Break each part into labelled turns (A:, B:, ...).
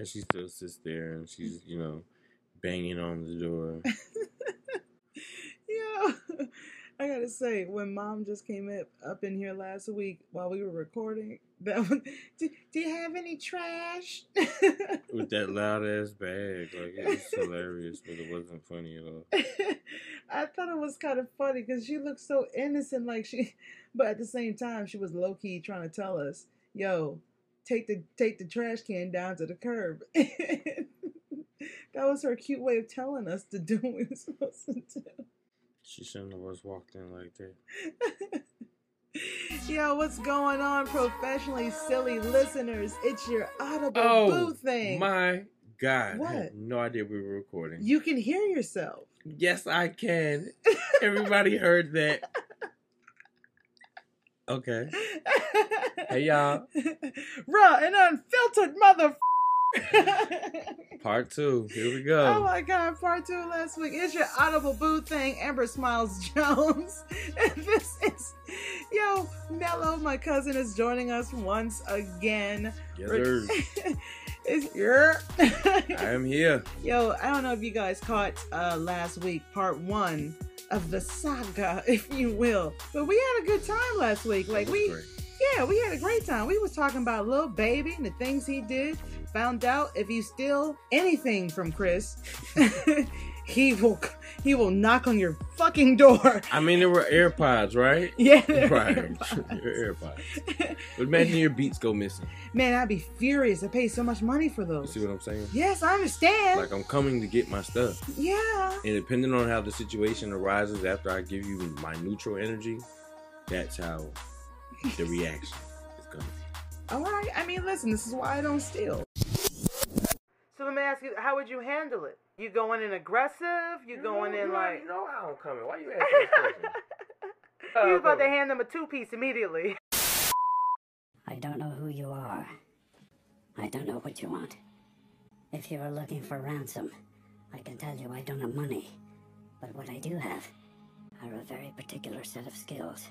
A: And she still sits there and she's, banging on the door.
B: Yeah. I gotta say, when Mom just came up in here last week while we were recording, that one, do you have any trash?
A: With that loud ass bag. Like, it was hilarious, but it wasn't funny at all.
B: I thought it was kind of funny because she looked so innocent, but at the same time, she was low key trying to tell us, "Yo, take the trash can down to the curb." That was her cute way of telling us to do what we were supposed to do.
A: She shouldn't have just walked in like that.
B: Yo, what's going on, professionally silly listeners? It's your Audible Boo thing.
A: My God.
B: What?
A: I had no idea we were recording.
B: You can hear yourself.
A: Yes, I can. Everybody heard that. Okay. Hey, y'all.
B: Raw and unfiltered mother.
A: Part 2. Here we go.
B: Oh my God, part 2 last week. It's your Audible Boo thing, Amber Smiles Jones. And this is, Mello, my cousin, is joining us once again.
A: Yes, sir. I am here.
B: Yo, I don't know if you guys caught last week, part 1 of the saga, if you will. But we had a good time last week. Like we had a great time. We was talking about Lil Baby and the things he did. Found out if you steal anything from Chris, he will knock on your fucking door.
A: I mean, there were AirPods, right?
B: Yeah,
A: right. AirPods. But imagine your Beats go missing.
B: Man, I'd be furious. I pay so much money for those.
A: You see what I'm saying?
B: Yes, I understand.
A: Like, I'm coming to get my stuff.
B: Yeah.
A: And depending on how the situation arises after I give you my neutral energy, that's how the reaction is going to be.
B: All right. I mean, listen, this is why I don't steal. So let me ask you, how would you handle it? You going in aggressive? You going in like...
A: You know how I'm coming. Why you asking this question?
B: You about to hand them a 2-piece immediately.
C: I don't know who you are. I don't know what you want. If you are looking for ransom, I can tell you I don't have money. But what I do have are a very particular set of skills.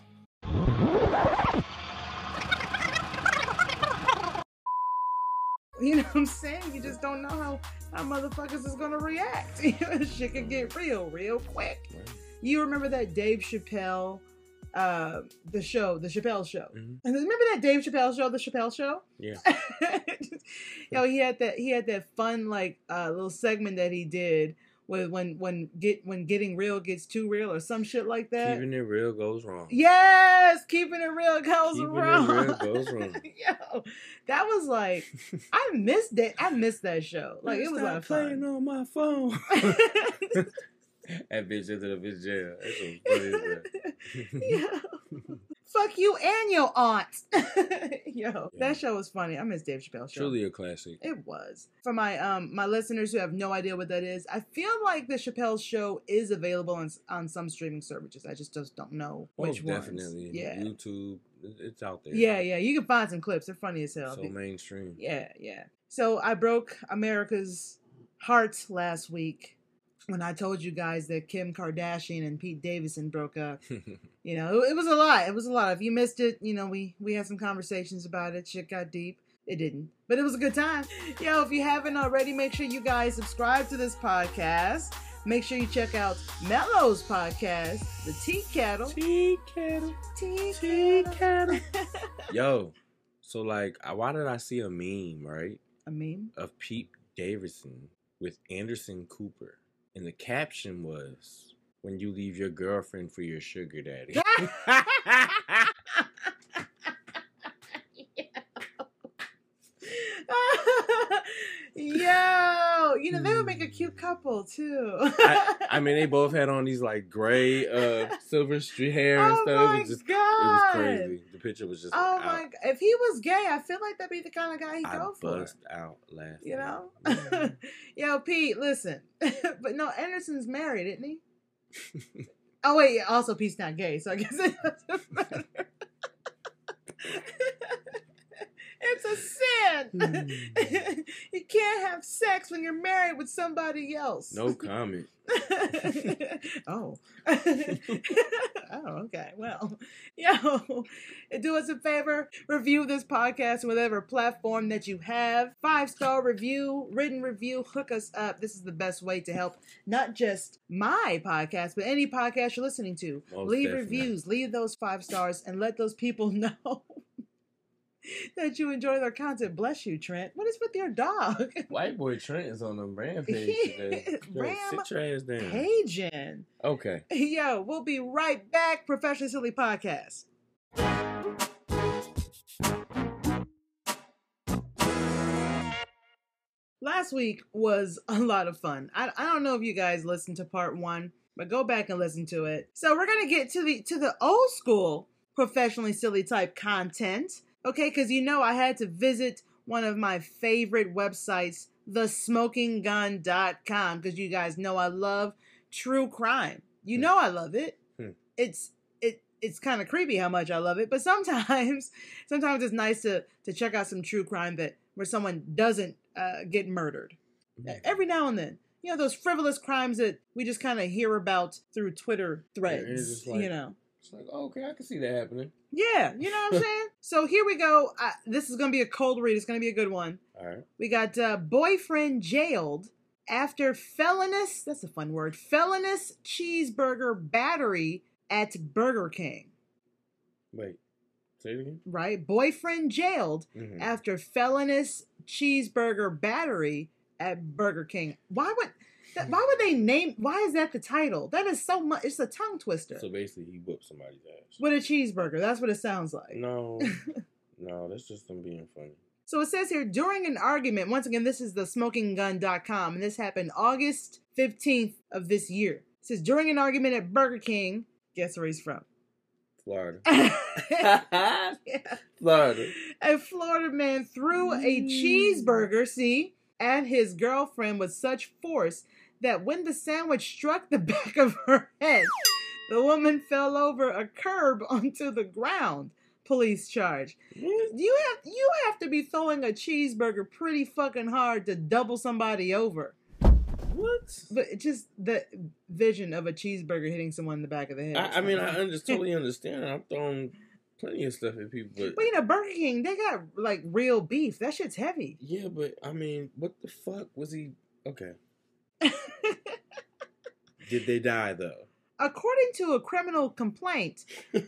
B: You know what I'm saying? You just don't know how motherfuckers is gonna react. Shit can get real quick. Right. You remember that Dave Chappelle, the Chappelle Show? Mm-hmm. Remember that Dave Chappelle Show, the Chappelle Show?
A: Yeah.
B: He had that fun little segment that he did with when getting real gets too real or some shit like that.
A: Keeping it real goes wrong.
B: Yes, keeping it real goes wrong.
A: Keeping it real goes wrong.
B: Yo, that was like, I missed it. I missed that show. Like, it was a lot of fun.
A: Playing on my phone. That bitch into the bitch jail. That's so funny as that.
B: Yeah. Fuck you and your aunt. Yo, that show was funny. I miss Dave Chappelle Show.
A: Truly a classic.
B: It was. For my my listeners who have no idea what that is, I feel like the Chappelle Show is available on some streaming services. I just don't know which ones.
A: Definitely.
B: Yeah.
A: YouTube, it's out there.
B: Yeah. You can find some clips. They're funny as hell.
A: So mainstream.
B: Yeah. So I broke America's heart last week when I told you guys that Kim Kardashian and Pete Davidson broke up. It was a lot. It was a lot. If you missed it, we had some conversations about it. Shit got deep. It didn't. But it was a good time. Yo, if you haven't already, make sure you guys subscribe to this podcast. Make sure you check out Mello's podcast, The Tea Kettle. Tea Kettle.
A: Yo, so why did I see a meme, right?
B: A meme?
A: Of Pete Davidson with Anderson Cooper. And the caption was, "When you leave your girlfriend for your sugar daddy."
B: Yo, they would make a cute couple too.
A: I mean, they both had on these gray silver streak hair and stuff.
B: God.
A: It was crazy. The picture was just
B: my God. If he was gay, I feel like that'd be the kind of guy he'd go for.
A: I bust out laughing.
B: Yeah. Yo, Pete, listen. But no, Anderson's married, isn't he? Oh wait, yeah, also Pete's not gay, so I guess it doesn't matter. It's a sin. You can't have sex when you're married with somebody else.
A: No comment.
B: Oh. Oh, okay. Well, do us a favor. Review this podcast on whatever platform that you have. 5-star review, written review. Hook us up. This is the best way to help not just my podcast, but any podcast you're listening to.
A: Most
B: Leave
A: definitely.
B: reviews. Leave those 5 stars and let those people know that you enjoy their content. Bless you, Trent. What is with your dog?
A: White boy Trent is on a rampage today. Sit your ass down.
B: Rampaging.
A: Okay.
B: Yo, we'll be right back. Professionally Silly Podcast. Last week was a lot of fun. I don't know if you guys listened to part 1, but go back and listen to it. So we're gonna get to the old school professionally silly type content. Okay, because I had to visit one of my favorite websites, thesmokinggun.com, because you guys know I love true crime. You know I love it. It's kind of creepy how much I love it, but sometimes it's nice to check out some true crime where someone doesn't get murdered. Every now and then. Those frivolous crimes that we just kind of hear about through Twitter threads,
A: It's like, okay, I can see that happening.
B: Yeah, you know what I'm saying? So here we go. This is going to be a cold read. It's going to be a good one.
A: All right.
B: We got boyfriend jailed after felonious, that's a fun word, felonious cheeseburger battery at Burger King.
A: Wait, say it again?
B: Right? Boyfriend jailed after felonious cheeseburger battery at Burger King. Why would they name, why is that the title? That is so much, it's a tongue twister.
A: So basically he whooped somebody's ass.
B: With a cheeseburger. That's what it sounds like.
A: No, that's just them being funny.
B: So it says here, during an argument, once again, this is the smokinggun.com, and this happened August 15th of this year. It says, during an argument at Burger King, guess where he's from?
A: Florida.
B: Yeah.
A: Florida.
B: A Florida man threw a cheeseburger, at his girlfriend with such force that when the sandwich struck the back of her head, the woman fell over a curb onto the ground. Police charge. You have to be throwing a cheeseburger pretty fucking hard to double somebody over.
A: What?
B: But just the vision of a cheeseburger hitting someone in the back of the head.
A: I mean, I totally understand. I'm throwing plenty of stuff at people,
B: but Burger King, they got like real beef. That shit's heavy.
A: Yeah, but I mean, what the fuck was he? Okay. Did they die though?
B: According to a criminal complaint,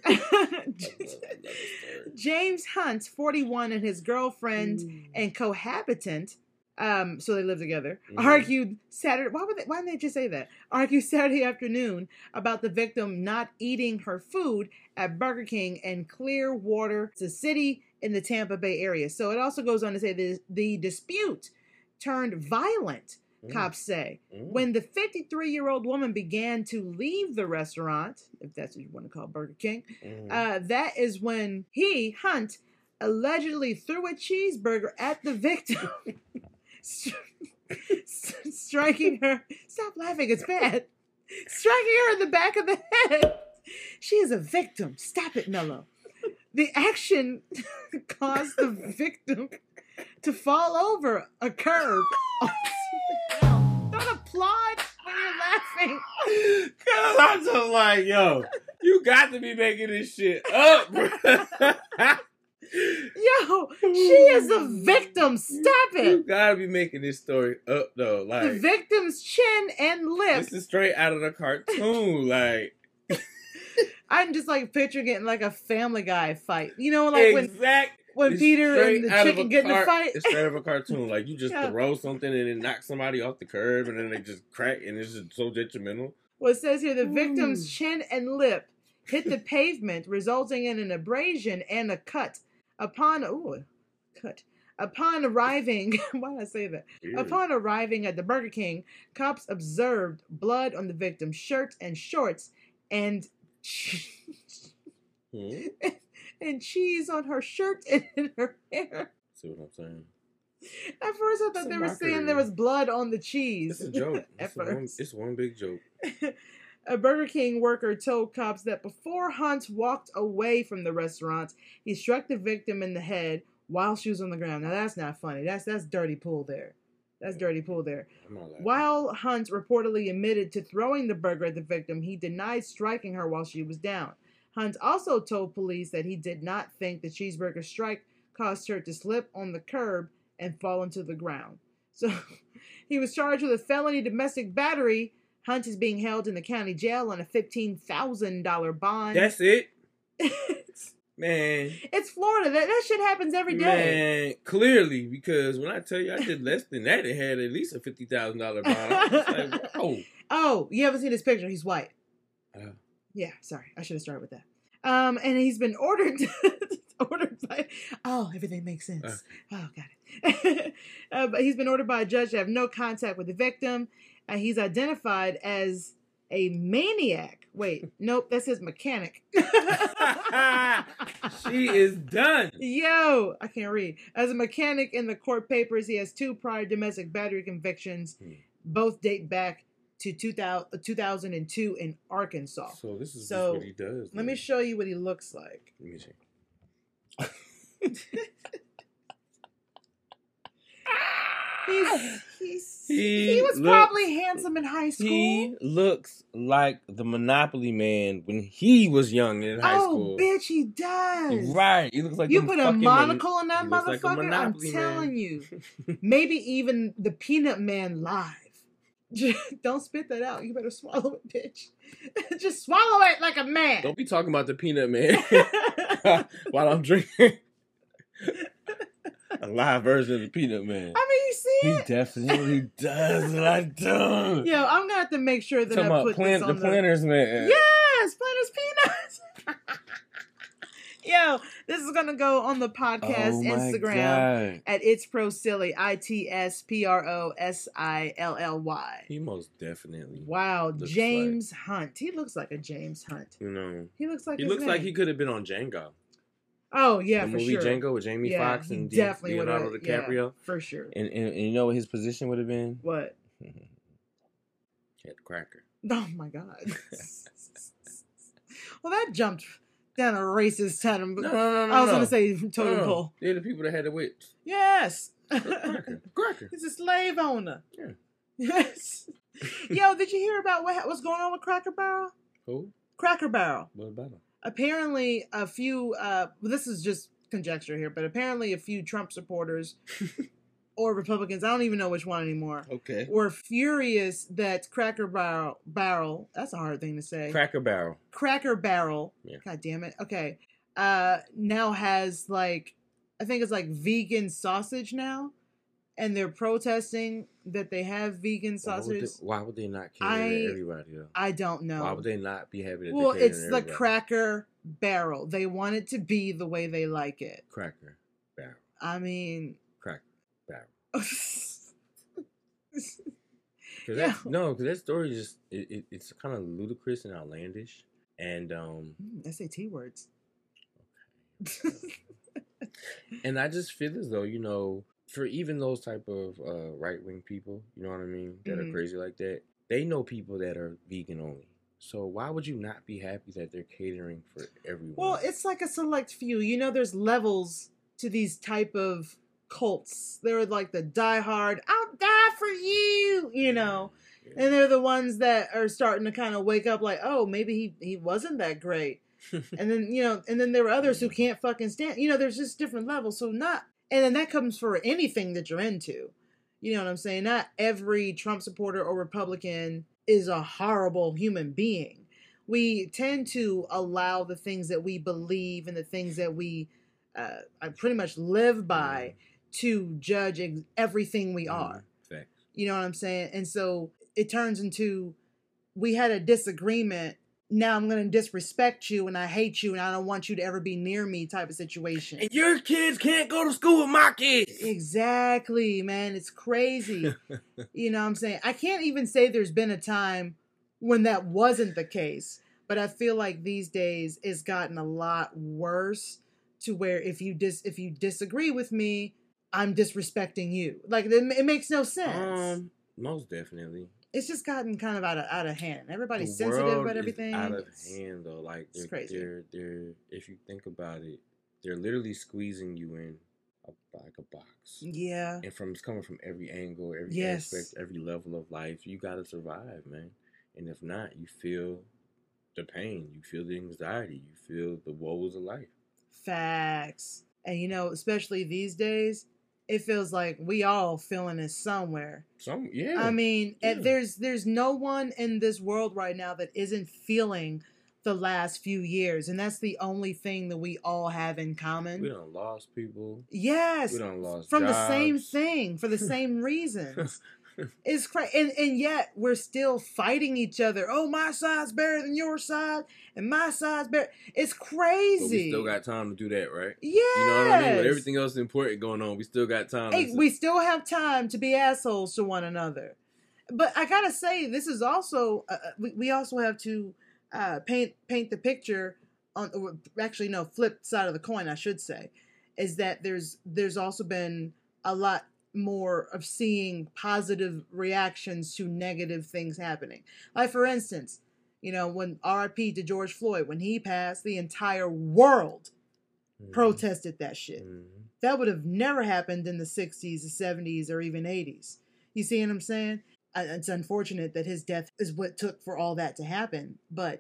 B: James Hunt, 41, and his girlfriend and cohabitant, so they live together, argued Saturday. Why didn't they just say that? Argued Saturday afternoon about the victim not eating her food at Burger King in Clearwater, it's a city in the Tampa Bay area. So it also goes on to say the dispute turned violent. Cops say, when the 53-year-old woman began to leave the restaurant, if that's what you want to call Burger King, that is when Hunt, allegedly threw a cheeseburger at the victim, striking her. Stop laughing, it's bad. Striking her in the back of the head. She is a victim. Stop it, Mello. The action caused the victim to fall over a curb. Don't applaud when you're laughing.
A: Cause I'm just like, yo, you got to be making this shit up, bro.
B: Yo, she is a victim. Stop it.
A: You gotta be making this story up though. Like
B: the victim's chin and lip.
A: This is straight out of the cartoon. Like
B: I'm just like picturing it in like a Family Guy fight. You know, like when Peter and the chicken get in a fight.
A: It's straight out of a cartoon. Like you just throw something and then knock somebody off the curb and then they just crack and it's just so detrimental.
B: Well, it says here the victim's chin and lip hit the pavement, resulting in an abrasion and a cut. Upon arriving, why did I say that?
A: Yeah.
B: Upon arriving at the Burger King, cops observed blood on the victim's shirt and shorts and and cheese on her shirt and in her hair.
A: See what I'm saying?
B: At first, I thought they were saying there was blood on the cheese.
A: It's a joke. It's one big joke.
B: A Burger King worker told cops that before Hunt walked away from the restaurant, he struck the victim in the head while she was on the ground. Now, that's not funny. That's dirty pool there. That's dirty pool there.
A: I'm not laughing.
B: While Hunt reportedly admitted to throwing the burger at the victim, he denied striking her while she was down. Hunt also told police that he did not think the cheeseburger strike caused her to slip on the curb and fall into the ground. So he was charged with a felony domestic battery. Hunt is being held in the county jail on a $15,000 bond.
A: That's it? Man.
B: It's Florida. That shit happens every day.
A: Man, clearly, because when I tell you I did less than that, it had at least a $50,000 bond. I was like, whoa.
B: Oh, you haven't seen his picture. He's white. Yeah, sorry. I should have started with that. And he's been ordered by... Oh, everything makes sense.
A: Okay.
B: Oh, got it. But he's been ordered by a judge to have no contact with the victim. He's identified as a maniac. Wait, nope, that's his mechanic.
A: She is done.
B: Yo, I can't read. As a mechanic in the court papers, he has 2 prior domestic battery convictions. Both date back to 2002 in Arkansas.
A: So this is just what he does.
B: Let me show you what he looks like.
A: Let me see.
B: He was probably handsome in high school.
A: He looks like the Monopoly man when he was young in high school.
B: Oh, bitch, he does.
A: Right. He looks like
B: you put a monocle on that motherfucker.
A: Like
B: I'm telling you. Maybe even the Peanut Man live. Don't spit that out. You better swallow it, bitch. Just swallow it like a man.
A: Don't be talking about the Peanut Man while I'm drinking a live version of the Peanut Man.
B: I mean, you see it?
A: He definitely does. I don't.
B: Yo, I'm gonna have to make sure that I put this on
A: the Planters Man.
B: Yes, Planters Peanuts. Yo, this is gonna go on the podcast Instagram at It's Pro Silly, ITSPROSILLY.
A: He most definitely.
B: Wow, James Hunt. He looks like a James Hunt.
A: You know,
B: he looks like
A: he could have been on Django.
B: Oh yeah,
A: the
B: for
A: movie
B: sure.
A: Django with Jamie Foxx and
B: definitely
A: Leonardo DiCaprio.
B: Yeah, for sure.
A: And you know what his position would have been?
B: What?
A: Head cracker.
B: Oh my god. Well, that jumped down a racist totem.
A: No.
B: I was going to say totem pole.
A: They're the people that had the whips.
B: Yes.
A: Cracker.
B: He's a slave owner.
A: Yeah.
B: Yes. Yo, did you hear about what's going on with Cracker Barrel?
A: Who?
B: Cracker Barrel.
A: What about him?
B: Apparently, a few, this is just conjecture here, but apparently a few Trump supporters or Republicans, I don't even know which one anymore,
A: okay,
B: were furious that Cracker Barrel, that's a hard thing to say. Cracker Barrel. Yeah. God damn it. Okay. Now has I think it's vegan sausage now. And they're protesting that they have vegan sausage.
A: Why would they not cater to everybody though?
B: I don't know.
A: Why would they not be happy that
B: well,
A: they're
B: it's the
A: everybody?
B: Cracker Barrel. They want it to be the way they like it.
A: Cracker Barrel.
B: I mean,
A: Cracker Barrel.
B: Yeah.
A: Because that story just it's kind of ludicrous and outlandish, and
B: SAT words.
A: And I just feel as though for even those type of right-wing people, you know what I mean, that are crazy like that, they know people that are vegan only. So why would you not be happy that they're catering for everyone?
B: Well, it's like a select few. There's levels to these type of cults. They're like the diehard, I'll die for you, Yeah. And they're the ones that are starting to kind of wake up like, oh, maybe he wasn't that great. And then, and then there are others who can't fucking stand, there's just different levels. So and then that comes for anything that you're into. You know what I'm saying? Not every Trump supporter or Republican is a horrible human being. We tend to allow the things that we believe and the things that we pretty much live by to judge everything we are.
A: Facts.
B: You know what I'm saying? And so it turns into, we had a disagreement. Now I'm going to disrespect you and I hate you and I don't want you to ever be near me type of situation.
A: And your kids can't go to school with my kids.
B: Exactly, man. It's crazy. You know what I'm saying? I can't even say there's been a time when that wasn't the case. But I feel like these days it's gotten a lot worse to where if you disagree with me, I'm disrespecting you. It makes no sense.
A: Most definitely.
B: It's just gotten kind of out of hand. Everybody's sensitive about everything.
A: Out of hand though.
B: It's crazy.
A: They're if you think about it, they're literally squeezing you in like a box.
B: Yeah.
A: And it's coming from every angle, every
B: Yes.
A: aspect, every level of life. You gotta survive, man. And if not, you feel the pain, you feel the anxiety, you feel the woes of life.
B: Facts. And especially these days, it feels like we all feeling it somewhere. I mean, there's no one in this world right now that isn't feeling the last few years, and that's the only thing that we all have in common.
A: We done lost people.
B: Yes.
A: We done lost
B: from
A: jobs.
B: the same thing, for the same reasons. It's crazy, and yet we're still fighting each other. Oh, my side's better than your side, and my side's better. It's crazy.
A: But we still got time to do that, right?
B: Yeah.
A: You know what I mean? With everything else important going on, we still got time.
B: We still have time to be assholes to one another. But I gotta say, this is also we also have to paint the picture on. Actually, no, flip side of the coin, I should say, is that there's also been a lot more of seeing positive reactions to negative things happening. Like, for instance, when RIP to George Floyd, when he passed, the entire world protested that shit. That would have never happened in the 60s, the 70s, or even 80s. You see what I'm saying? It's unfortunate that his death is what took for all that to happen. But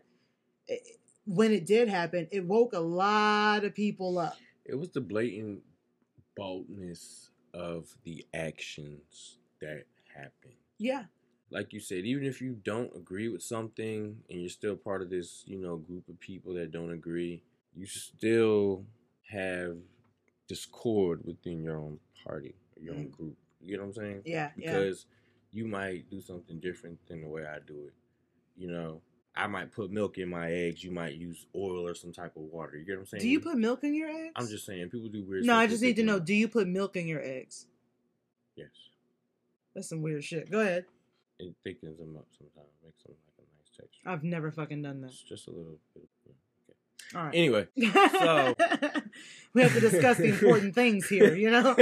B: when it did happen, it woke a lot of people up.
A: It was the blatant boldness of the actions that happen.
B: Yeah.
A: Like you said, even if you don't agree with something and you're still part of this, group of people that don't agree, you still have discord within your own party, or your own group. You get what I'm saying?
B: Yeah.
A: Because you might do something different than the way I do it. I might put milk in my eggs. You might use oil or some type of water. You get what I'm saying?
B: Do you put milk in your eggs?
A: I'm just saying, people do weird
B: stuff. No, I just need to know,
A: do
B: you put milk in your eggs?
A: Yes.
B: That's some weird shit. Go ahead.
A: It thickens them up sometimes. Makes them like a nice texture.
B: I've never fucking done that.
A: It's just a little bit. Okay.
B: All right.
A: Anyway, so
B: we have to discuss the important things here,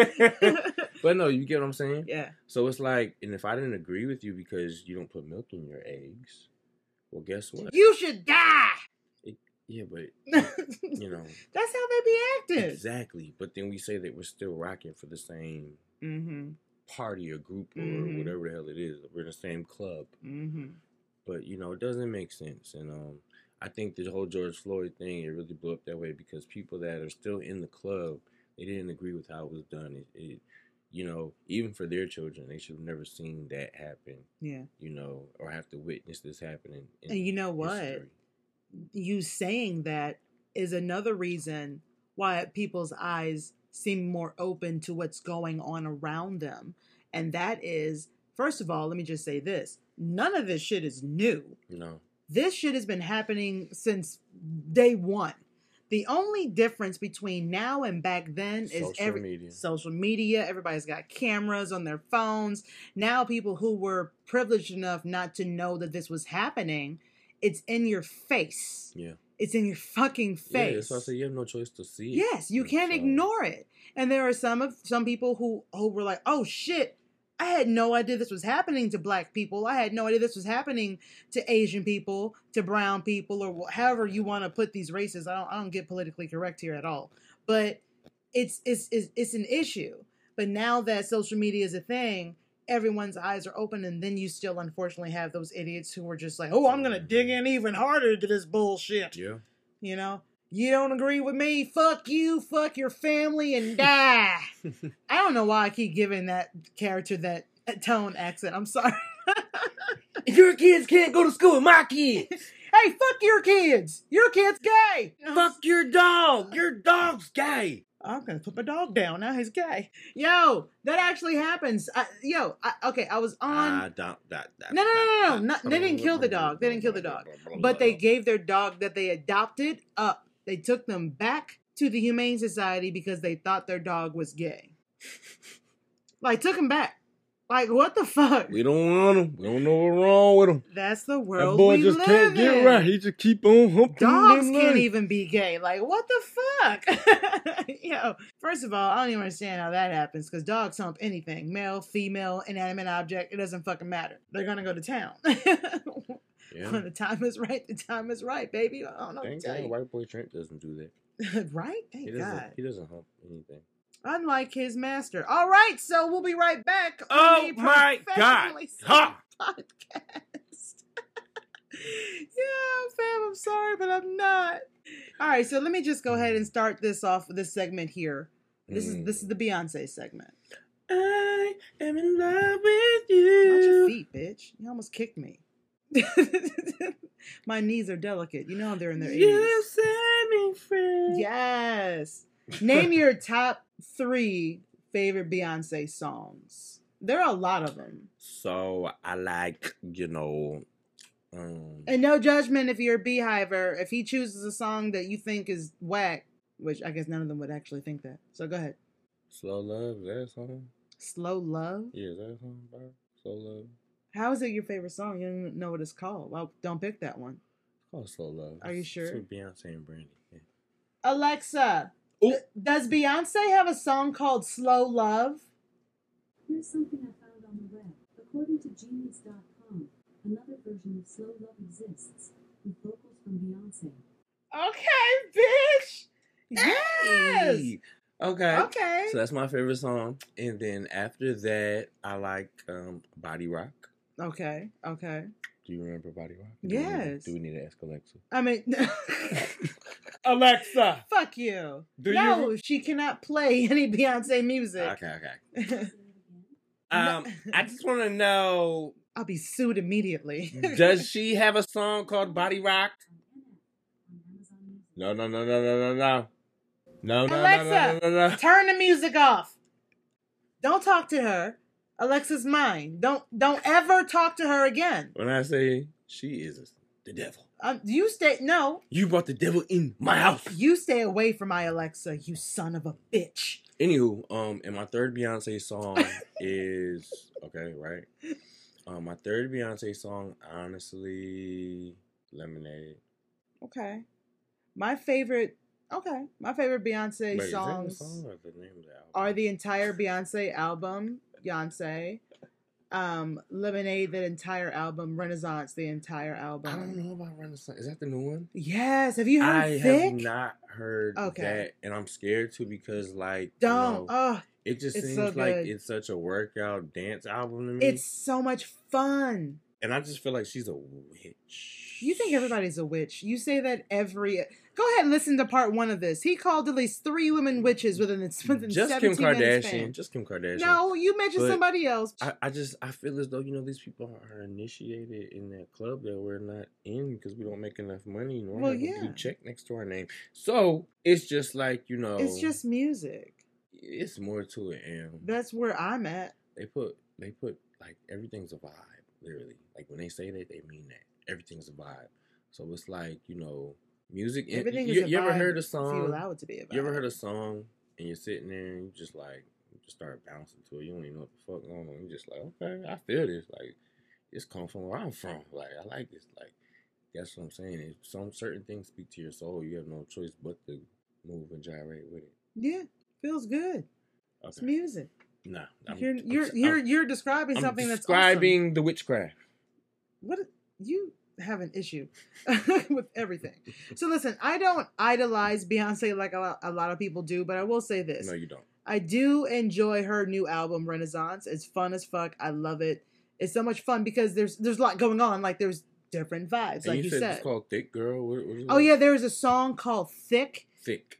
A: But no, you get what I'm saying?
B: Yeah.
A: So it's like, and if I didn't agree with you because you don't put milk in your eggs, well, guess what?
B: You should die.
A: Yeah, but
B: that's how they be acting.
A: Exactly. But then we say that we're still rocking for the same party or group or whatever the hell it is. We're in the same club. But it doesn't make sense. And I think the whole George Floyd thing, it really blew up that way because people that are still in the club, they didn't agree with how it was done. Even for their children, they should have never seen that happen.
B: Yeah.
A: Or have to witness this happening.
B: And you know what? History. You saying that is another reason why people's eyes seem more open to what's going on around them. And that is, first of all, let me just say this. None of this shit is new.
A: No.
B: This shit has been happening since day one. The only difference between now and back then is social media. Everybody's got cameras on their phones. Now people who were privileged enough not to know that this was happening, it's in your face.
A: Yeah.
B: It's in your fucking face.
A: Yeah, that's why I say you have no choice to see it.
B: Yes, you can't ignore it. And there are some people who were like, oh shit, I had no idea this was happening to black people. I had no idea this was happening to Asian people, to brown people, or however you want to put these races. I don't get politically correct here at all. But it's an issue. But now that social media is a thing, everyone's eyes are open, and then you still unfortunately have those idiots who are just like, oh, I'm going to dig in even harder to this bullshit.
A: Yeah.
B: You don't agree with me? Fuck you, fuck your family, and die. I don't know why I keep giving that character that tone accent. I'm sorry.
A: Your kids can't go to school with my kids.
B: Hey, fuck your kids. Your kid's gay.
A: Fuck your dog. Your dog's gay.
B: I'm going to put my dog down. Now he's gay. Yo, that actually happens. I was on... No. They didn't kill the dog. But they gave their dog that they adopted up. They took them back to the Humane Society because they thought their dog was gay. Took him back. What the fuck?
A: We don't want him. We don't know what's wrong with him.
B: That's the world
A: that boy
B: we
A: just
B: live
A: can't get
B: in.
A: right. He just keep on humping.
B: Dogs can't even be gay. What the fuck? First of all, I don't even understand how that happens because dogs hump anything. Male, female, inanimate object. It doesn't fucking matter. They're going to go to town.
A: Yeah.
B: When the time is right, the time is right, baby. I don't know what to tell you.
A: White boy Trent doesn't do that.
B: Right? Thank God.
A: He doesn't hump anything.
B: Unlike his master. All right, so we'll be right back on
A: Oh
B: the
A: my God.
B: Professionally Safe
A: Ha!
B: Podcast. Yeah, fam, I'm sorry, but I'm not. All right, so let me just go ahead and start this segment here. This is the Beyonce segment.
A: I am in love with
B: Watch your
A: you.
B: feet, bitch. You almost kicked me. My knees are delicate. You know they're in their 80s.
A: You set me free.
B: Yes. Name your top 3 favorite Beyonce songs. There are a lot of them.
A: So I like,
B: And no judgment if you're a Beehiver. If he chooses a song that you think is whack, which I guess none of them would actually think that. So go ahead.
A: Slow Love, is that a song?
B: Slow Love?
A: Yeah, is that a song about Slow Love?
B: How is it your favorite song? You don't even know what it's called. Well, don't pick that one.
A: It's called Slow Love.
B: Are you sure?
A: It's with Beyonce and Brandy. Yeah.
B: Alexa, does Beyonce have a song called Slow Love?
D: Here's something I found on the web. According to Genius.com, another version of Slow Love exists, with vocals from Beyonce.
B: Okay, bitch! Yes!
A: Hey! Okay.
B: Okay.
A: So that's my favorite song. And then after that, I like Body Rock.
B: Okay.
A: Do you remember Body Rock?
B: Yes.
A: Do we need to ask Alexa?
B: I mean...
A: Alexa!
B: Fuck you.
A: Do
B: she cannot play any Beyonce music.
A: Okay. I just want to know...
B: I'll be sued immediately.
A: Does she have a song called Body Rock? No.
B: Alexa,
A: No.
B: turn the music off. Don't talk to her. Alexa's mine. Don't ever talk to her again.
A: When I say she is the devil.
B: No.
A: You brought the devil in my house.
B: You stay away from my Alexa, you son of a bitch.
A: Anywho, and my third Beyonce song is okay, right? My third Beyonce song, honestly, Lemonade.
B: Okay. My favorite Beyonce
A: Wait,
B: songs
A: is that the song or the name of the album?
B: are the entire Beyonce album, Beyonce, Lemonade, the entire album, Renaissance, the entire album.
A: I don't know about Renaissance. Is that the new one?
B: Yes. Have you heard
A: I
B: Thick?
A: have not heard that, and I'm scared to because, like,
B: don't.
A: It just
B: it's
A: seems
B: so
A: like
B: good.
A: it's such a workout dance album to me.
B: It's so much fun.
A: And I just feel like she's a witch.
B: You think everybody's a witch. You say that every... Go ahead and listen to part 1 of this. He called at least 3 women witches within
A: just
B: 17
A: Kim
B: minutes
A: Kardashian.
B: span.
A: Just Kim Kardashian.
B: No, you mentioned
A: But
B: somebody else.
A: I feel as though, these people are initiated in that club that we're not in because we don't make enough money. Nor
B: Well,
A: have a
B: yeah.
A: blue check next to our name. So it's just like,
B: It's just music.
A: it's more to it. And
B: That's where I'm at.
A: they put like everything's a vibe, literally. Like when they say that, they mean that. Everything's a vibe. So it's like, music.
B: Everything
A: you,
B: is a
A: you ever
B: vibe
A: heard a
B: if you
A: song?
B: allow it to be a vibe.
A: You ever heard a song and you're sitting there and you just start bouncing to it. You don't even know what the fuck going on. You just like, okay, I feel this. Like, this comes from where I'm from. Like, I like this. Like, that's what I'm saying. If some certain things speak to your soul, you have no choice but to move and gyrate with it.
B: Yeah, feels good.
A: Okay.
B: It's music.
A: Nah,
B: You're describing something that's
A: describing
B: awesome.
A: the witchcraft.
B: What you have an issue with everything. So listen, I don't idolize Beyonce like a lot of people do, but I will say this.
A: No, you don't.
B: I do enjoy her new album, Renaissance. It's fun as fuck. I love it. It's so much fun because there's a lot going on. Like there's different vibes,
A: And
B: like you said.
A: It's called Thick Girl. What is
B: Oh
A: it?
B: yeah, there's a song called Thick.
A: Thick.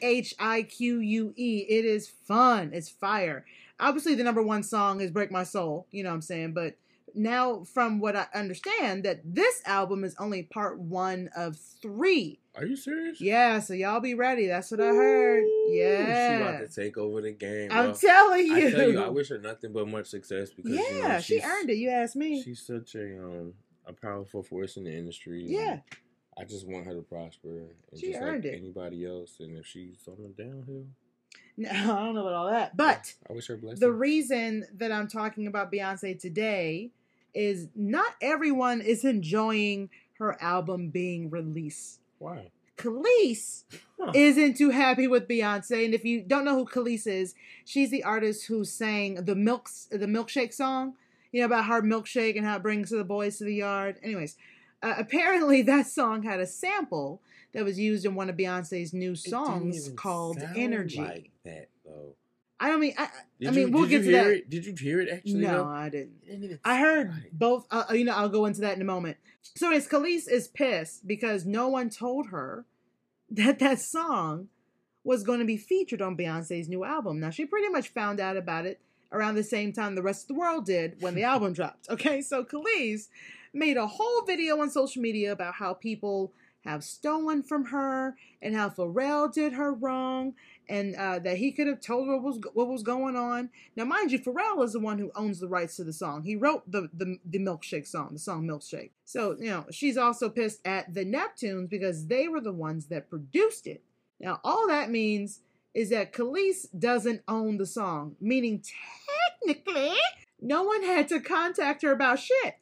B: THIQUE. It is fun. It's fire. Obviously, the number 1 song is Break My Soul. You know what I'm saying? But now, from what I understand, that this album is only part 1 of 3.
A: Are you serious?
B: Yeah, so y'all be ready. That's what I heard. Yeah.
A: She about to take over the game.
B: I'm telling you.
A: I tell you, I wish her nothing but much success because
B: she earned it. You asked me.
A: She's such a powerful force in the industry.
B: Yeah.
A: I just want her to prosper. And
B: She
A: just
B: earned
A: like
B: it.
A: Anybody else, and if she's on the downhill,
B: No, I don't know about all that. But
A: I wish her blessings.
B: the reason that I'm talking about Beyonce today is not everyone is enjoying her album being released.
A: Why?
B: Khalees isn't too happy with Beyonce, and if you don't know who Khalees is, she's the artist who sang the milkshake song, about her milkshake and how it brings the boys to the yard. Anyways, apparently that song had a sample that was used in one of Beyonce's new songs called Energy.
A: Like that though.
B: I don't mean. I mean, we'll get to that.
A: Did you hear it actually?
B: No, I didn't. I heard both. I'll go into that in a moment. So, Khalees is pissed because no one told her that song was going to be featured on Beyonce's new album. Now, she pretty much found out about it around the same time the rest of the world did when the album dropped. Okay, so Khalees made a whole video on social media about how people have stolen from her and how Pharrell did her wrong and that he could have told her what was going on. Now, mind you, Pharrell is the one who owns the rights to the song. He wrote the Milkshake song, the song Milkshake. So, she's also pissed at the Neptunes because they were the ones that produced it. Now, all that means is that Khalees doesn't own the song, meaning technically no one had to contact her about shit.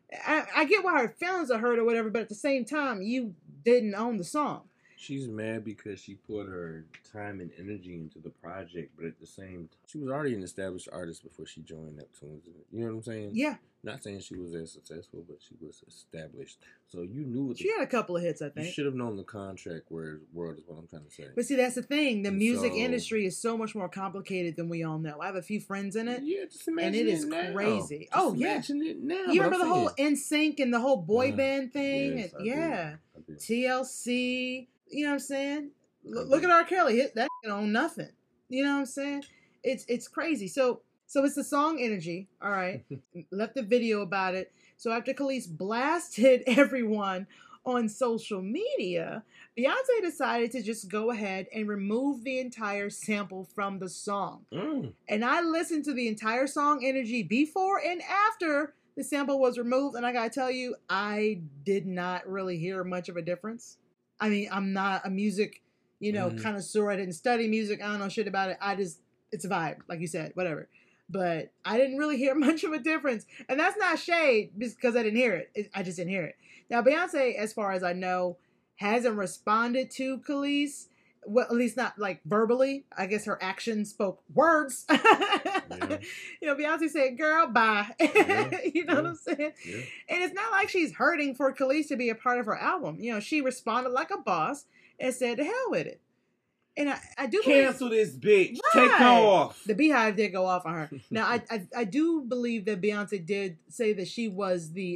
B: I get why her feelings are hurt or whatever, but at the same time, you didn't own the song.
A: She's mad because she put her time and energy into the project, but at the same time, she was already an established artist before she joined Neptunes. You know what I'm saying?
B: Yeah.
A: Not saying she was as successful, but she was established. So you knew what
B: she had a couple of hits, I think.
A: You should have known the contract world is what I'm trying to say.
B: But see, that's the thing. The music industry is so much more complicated than we all know. I have a few friends in it.
A: Yeah, just imagine
B: and it is
A: now.
B: crazy.
A: Just imagine it now.
B: You remember the whole NSYNC and the whole boy band thing?
A: Yes,
B: I do. TLC. You know what I'm saying? Look
A: do.
B: at R. Kelly. That own nothing. You know what I'm saying? It's crazy. So it's the song Energy. All right. Left a video about it. So after Khalees blasted everyone on social media, Beyonce decided to just go ahead and remove the entire sample from the song. And I listened to the entire song Energy before and after the sample was removed. And I got to tell you, I did not really hear much of a difference. I mean, I'm not a music, connoisseur. I didn't study music. I don't know shit about it. It's a vibe, like you said, whatever. But I didn't really hear much of a difference. And that's not shade because I didn't hear it. I just didn't hear it. Now, Beyonce, as far as I know, hasn't responded to Khalees. Well, at least not like verbally. I guess her actions spoke words.
A: Yeah.
B: Beyonce said, girl, bye.
A: Yeah.
B: You know what I'm saying?
A: Yeah.
B: And it's not like she's hurting for Khalees to be a part of her album. She responded like a boss and said, to hell with it. And I do
A: cancel this bitch.
B: Right.
A: Take her off.
B: The Beehive did go off on her. Now, I do believe that Beyonce did say that she was the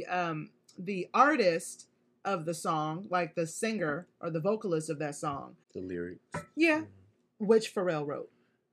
B: artist of the song, like the singer or the vocalist of that song.
A: The lyrics.
B: Yeah. Which Pharrell wrote.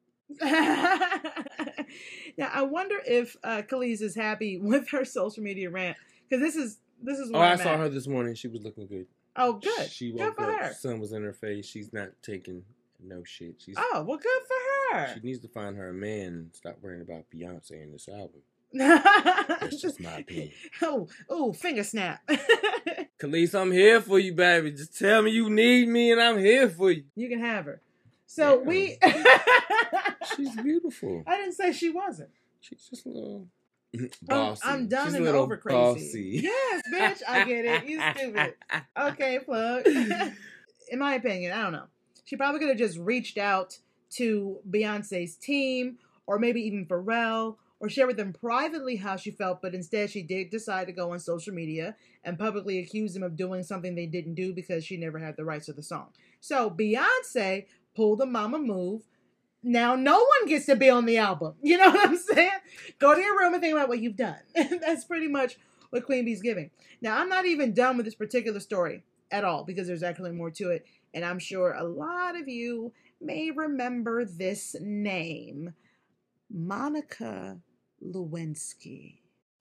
B: Now, I wonder if Khalees is happy with her social media rant. Because this is where
A: I saw her this morning. She was looking good.
B: Oh, good.
A: She
B: good
A: woke
B: for
A: up.
B: her.
A: The sun was in her face. She's not taking no shit.
B: Well, good for her.
A: She needs to find her a man and stop worrying about Beyonce in this album. That's just my opinion.
B: Oh, finger snap.
A: Khalees, I'm here for you, baby. Just tell me you need me and I'm here for you.
B: You can have her. So
A: She's beautiful.
B: I didn't say she wasn't.
A: She's just a little bossy.
B: I'm done
A: She's
B: and
A: a little
B: over crazy.
A: Bossy.
B: Yes, bitch, I get it. You stupid. Okay, plug. In my opinion, I don't know. She probably could have just reached out to Beyonce's team or maybe even Pharrell or share with them privately how she felt, but instead she did decide to go on social media and publicly accuse them of doing something they didn't do because she never had the rights to the song. So Beyonce pulled a mama move. Now no one gets to be on the album. You know what I'm saying? Go to your room and think about what you've done. That's pretty much what Queen Bee's giving. Now, I'm not even done with this particular story at all because there's actually more to it. And I'm sure a lot of you may remember this name, Monica Lewinsky.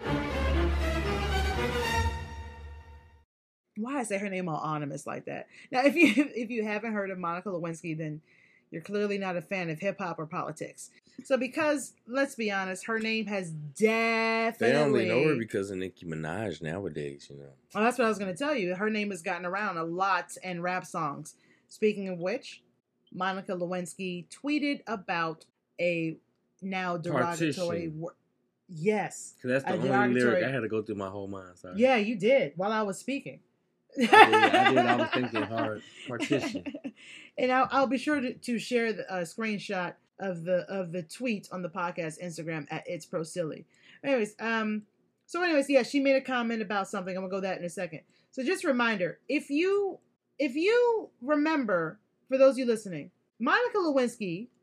B: Why I say her name all anonymous like that? Now, if you haven't heard of Monica Lewinsky, then you're clearly not a fan of hip hop or politics. So, because let's be honest, her name has definitely.
A: They only know her because of Nicki Minaj nowadays,
B: Well, that's what I was going to tell you. Her name has gotten around a lot in rap songs. Speaking of which, Monica Lewinsky tweeted about a now derogatory word. Yes.
A: Because that's the only lyric I had to go through my whole mind. Sorry.
B: Yeah, you did while I was speaking.
A: I did. I was thinking hard. Partition.
B: And I'll be sure to share the screenshot of the tweet on the podcast Instagram at It's Pro Silly. Anyways, yeah, she made a comment about something. I'm gonna go that in a second. So just a reminder, if you remember, for those of you listening, Monica Lewinsky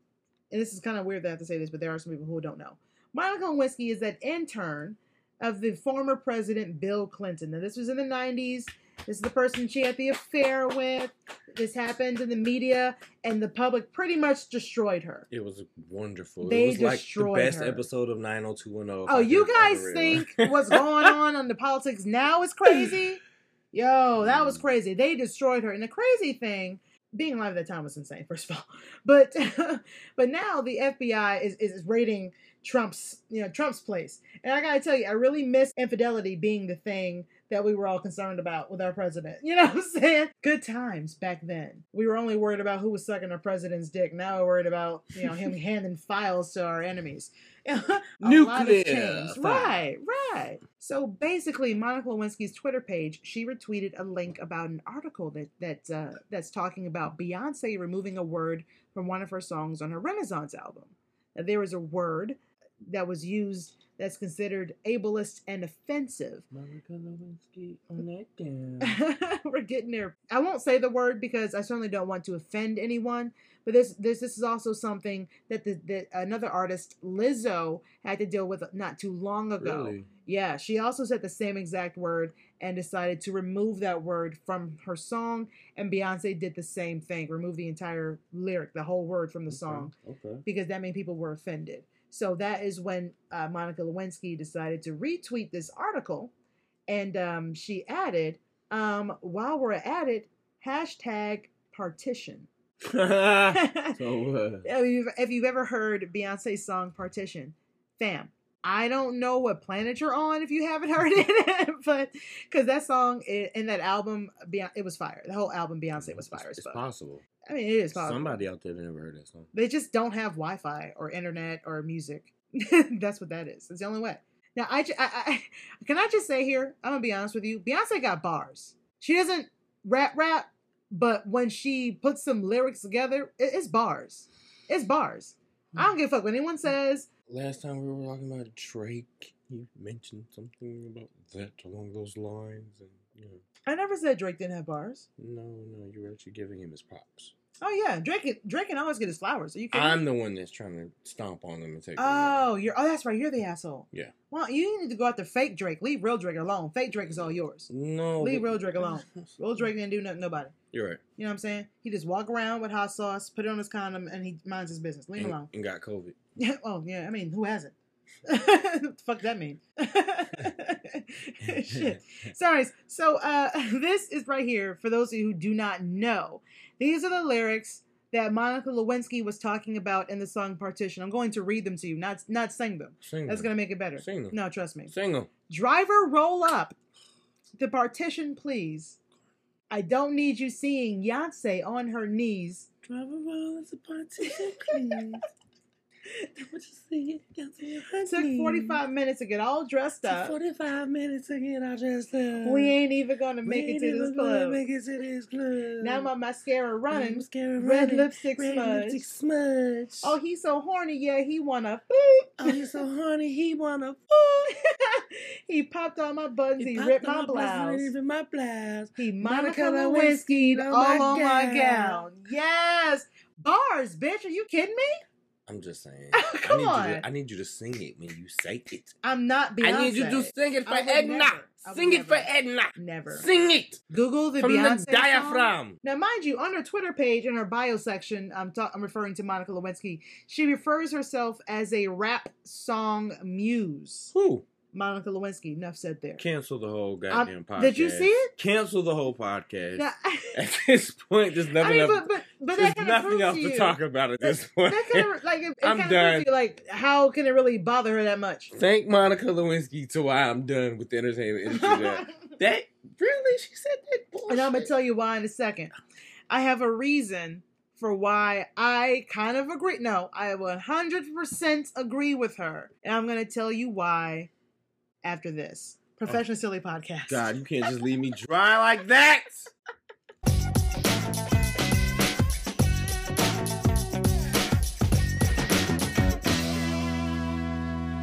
B: and this is kind of weird that I have to say this, but there are some people who don't know. Monica Lewinsky is an intern of the former president Bill Clinton. Now, this was in the 90s. This is the person she had the affair with. This happened in the media, and the public pretty much destroyed her.
A: It was wonderful.
B: They
A: it was like the
B: destroyed
A: best
B: her.
A: episode of 90210.
B: Oh, you guys think what's going on the politics now is crazy? Yo, that was crazy. They destroyed her. And the crazy thing, being alive at that time was insane, first of all. But now the FBI is raiding Trump's place. And I gotta tell you, I really miss infidelity being the thing that we were all concerned about with our president. You know what I'm saying? Good times back then. We were only worried about who was sucking our president's dick. Now we're worried about, him handing files to our enemies.
A: Nuclear.
B: Right. So basically, Monica Lewinsky's Twitter page, she retweeted a link about an article that's talking about Beyonce removing a word from one of her songs on her Renaissance album. Now, there was a word that was used that's considered ableist and offensive.
A: Monica Lewinsky on that down.
B: We're getting there. I won't say the word because I certainly don't want to offend anyone. But this is also something that another artist, Lizzo, had to deal with not too long ago.
A: Really?
B: Yeah, she also said the same exact word and decided to remove that word from her song. And Beyonce did the same thing, remove the entire lyric, the whole word from the song.
A: Okay.
B: Because that made people were offended. So that is when Monica Lewinsky decided to retweet this article. And she added, while we're at it, #partition.
A: So
B: If you've ever heard Beyonce's song Partition, fam, I don't know what planet you're on if you haven't heard it, but because that song in that album, it was fire. The whole album Beyonce was fire.
A: It's possible.
B: I mean, it is possible.
A: Somebody out there that never heard that song.
B: They just don't have Wi-Fi or internet or music. That's what that is. It's the only way. Now, I can I just say here, I'm going to be honest with you. Beyonce got bars. She doesn't rap, but when she puts some lyrics together, it's bars. It's bars. I don't give a fuck what anyone says.
A: Last time we were talking about Drake, you mentioned something about that along those lines. And
B: I never said Drake didn't have bars.
A: No, you were actually giving him his props.
B: Oh, yeah. Drake can always get his flowers. Are you kidding?
A: I'm the one that's trying to stomp on them and take them.
B: Oh, that's right. You're the asshole.
A: Yeah.
B: Well, you need to go after fake Drake. Leave real Drake alone. Fake Drake is all yours.
A: No.
B: Leave real Drake alone. Real Drake didn't do nothing to nobody.
A: You're right.
B: You know what I'm saying? He just walk around with hot sauce, put it on his condom, and he minds his business. Leave him alone.
A: And got COVID.
B: Yeah. Oh, yeah. I mean, who hasn't? What the fuck that mean? Shit. Sorry. So, this is right here, for those of you who do not know. These are the lyrics that Monica Lewinsky was talking about in the song Partition. I'm going to read them to you, not sing them. That's going to make it better.
A: Sing them.
B: No, trust me.
A: Sing them.
B: Driver, roll up. The partition, please. I don't need you seeing Beyonce on her knees.
A: Driver, roll up the partition, please. What you see?
B: Took 45 minutes to get all dressed up.
A: 45 minutes to get all dressed up.
B: We ain't even gonna make it to this club.
A: Make it to this club.
B: Now my mascara running.
A: Mascara
B: red
A: running.
B: lipstick
A: Red
B: smudge.
A: lipstick smudge.
B: Oh, he's so horny. Yeah, he wanna.
A: Oh, he's so horny. He wanna.
B: He popped all my buttons. He ripped my blouse. He Monica Lewinsky'd all on my gown. Yes, bars, bitch. Are you kidding me?
A: I'm just saying.
B: Come on.
A: I need you to sing it when you say it.
B: I'm not Beyonce.
A: I need you to sing it for
B: I would
A: Edna.
B: never.
A: Sing it for Edna.
B: Never.
A: Sing it.
B: Google the
A: From
B: Beyonce
A: the diaphragm.
B: song. Now, mind you, on her Twitter page, in her bio section, I'm referring to Monica Lewinsky. She refers herself as a rap song muse.
A: Who?
B: Monica Lewinsky. Enough said there.
A: Cancel the whole goddamn podcast.
B: Did you see it?
A: Cancel the whole podcast.
B: Now,
A: At this point, there's nothing else.
B: But
A: There's
B: that kind of
A: nothing
B: proves
A: else
B: to
A: to
B: you.
A: talk about at this point.
B: That kind of like it
A: I'm
B: kind of
A: done.
B: proves to you, like, how can it really bother her that much?
A: Thank Monica Lewinsky to why I'm done with the entertainment industry. That really? She said that bullshit?
B: And I'm gonna tell you why in a second. I have a reason for why I kind of agree. No, I 100% agree with her, and I'm gonna tell you why after this. Professional Silly Podcast.
A: God, you can't just leave me dry like that.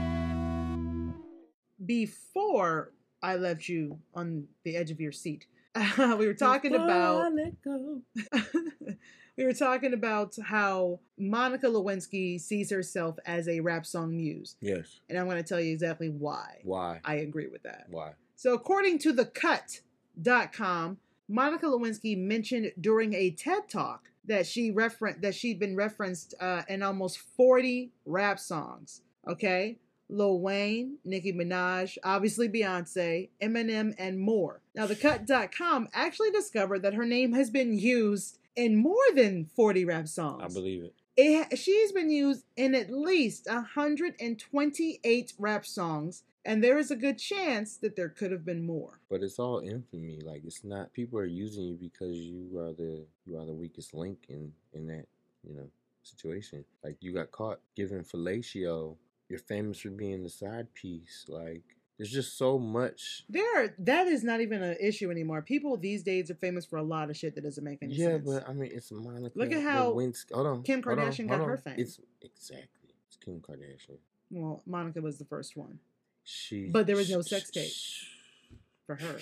B: Before I left you on the edge of your seat, we were talking about
A: Monica.
B: we were talking about how Monica Lewinsky sees herself as a rap song muse.
A: Yes.
B: And I'm going to tell you exactly why.
A: Why?
B: I agree with that.
A: Why?
B: So according to thecut.com, Monica Lewinsky mentioned during a TED Talk that she'd been referenced in almost 40 rap songs. Okay? Lil Wayne, Nicki Minaj, obviously Beyonce, Eminem, and more. Now, thecut.com actually discovered that her name has been used in more than 40 rap songs.
A: I believe it.
B: She's been used in at least 128 rap songs, and there is a good chance that there could have been more.
A: But it's all infamy. Like, it's not, people are using you because you are the weakest link in that, situation. Like, you got caught giving fellatio. You're famous for being the side piece. Like, there's just so much.
B: That is not even an issue anymore. People these days are famous for a lot of shit that doesn't make any sense.
A: Yeah, but I mean, it's Monica.
B: Look at how
A: Lewinsky.
B: Kim Kardashian got her fame.
A: It's Kim Kardashian.
B: Well, Monica was the first one.
A: But
B: there was no sex tape for her.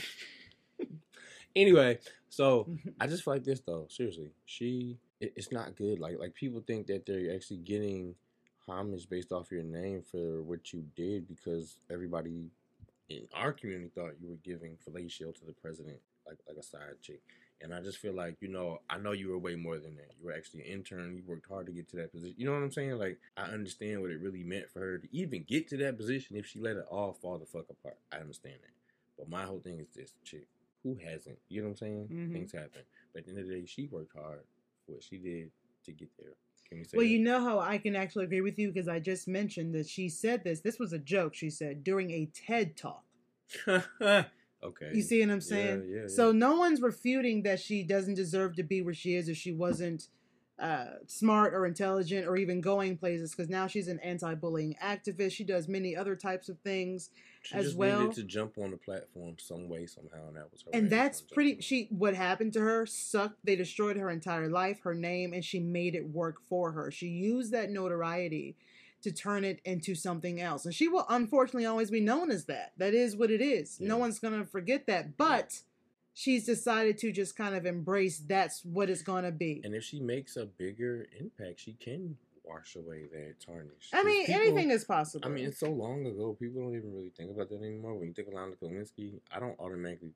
A: Anyway, so I just feel like this though. Seriously, it's not good. Like people think that they're actually getting homage based off your name for what you did because everybody in our community thought you were giving fellatio to the president like a side chick. And I just feel like, I know you were way more than that. You were actually an intern. You worked hard to get to that position. You know what I'm saying? Like, I understand what it really meant for her to even get to that position if she let it all fall the fuck apart. I understand that. But my whole thing is this chick. Who hasn't? You know what I'm saying?
B: Mm-hmm.
A: Things happen. But at the end of the day, she worked hard for what she did to get there. Can we say
B: well,
A: that?
B: you know how I can actually agree with you because I just mentioned that she said this. This was a joke, she said, during a TED Talk.
A: Okay.
B: You see what I'm saying?
A: Yeah.
B: So no one's refuting that she doesn't deserve to be where she is if she wasn't smart or intelligent or even going places because now she's an anti-bullying activist. She does many other types of things
A: she
B: as
A: just
B: well.
A: Needed to jump on the platform some way, somehow, and that was her.
B: And that's what happened to her sucked. They destroyed her entire life, her name, and she made it work for her. She used that notoriety to turn it into something else. And she will unfortunately always be known as that. That is what it is. Yeah. No one's going to forget that. But she's decided to just kind of embrace that's what it's going to be.
A: And if she makes a bigger impact, she can wash away that tarnish.
B: I mean, anything is possible.
A: I mean, it's so long ago. People don't even really think about that anymore. When you think of Monica Lewinsky, I don't automatically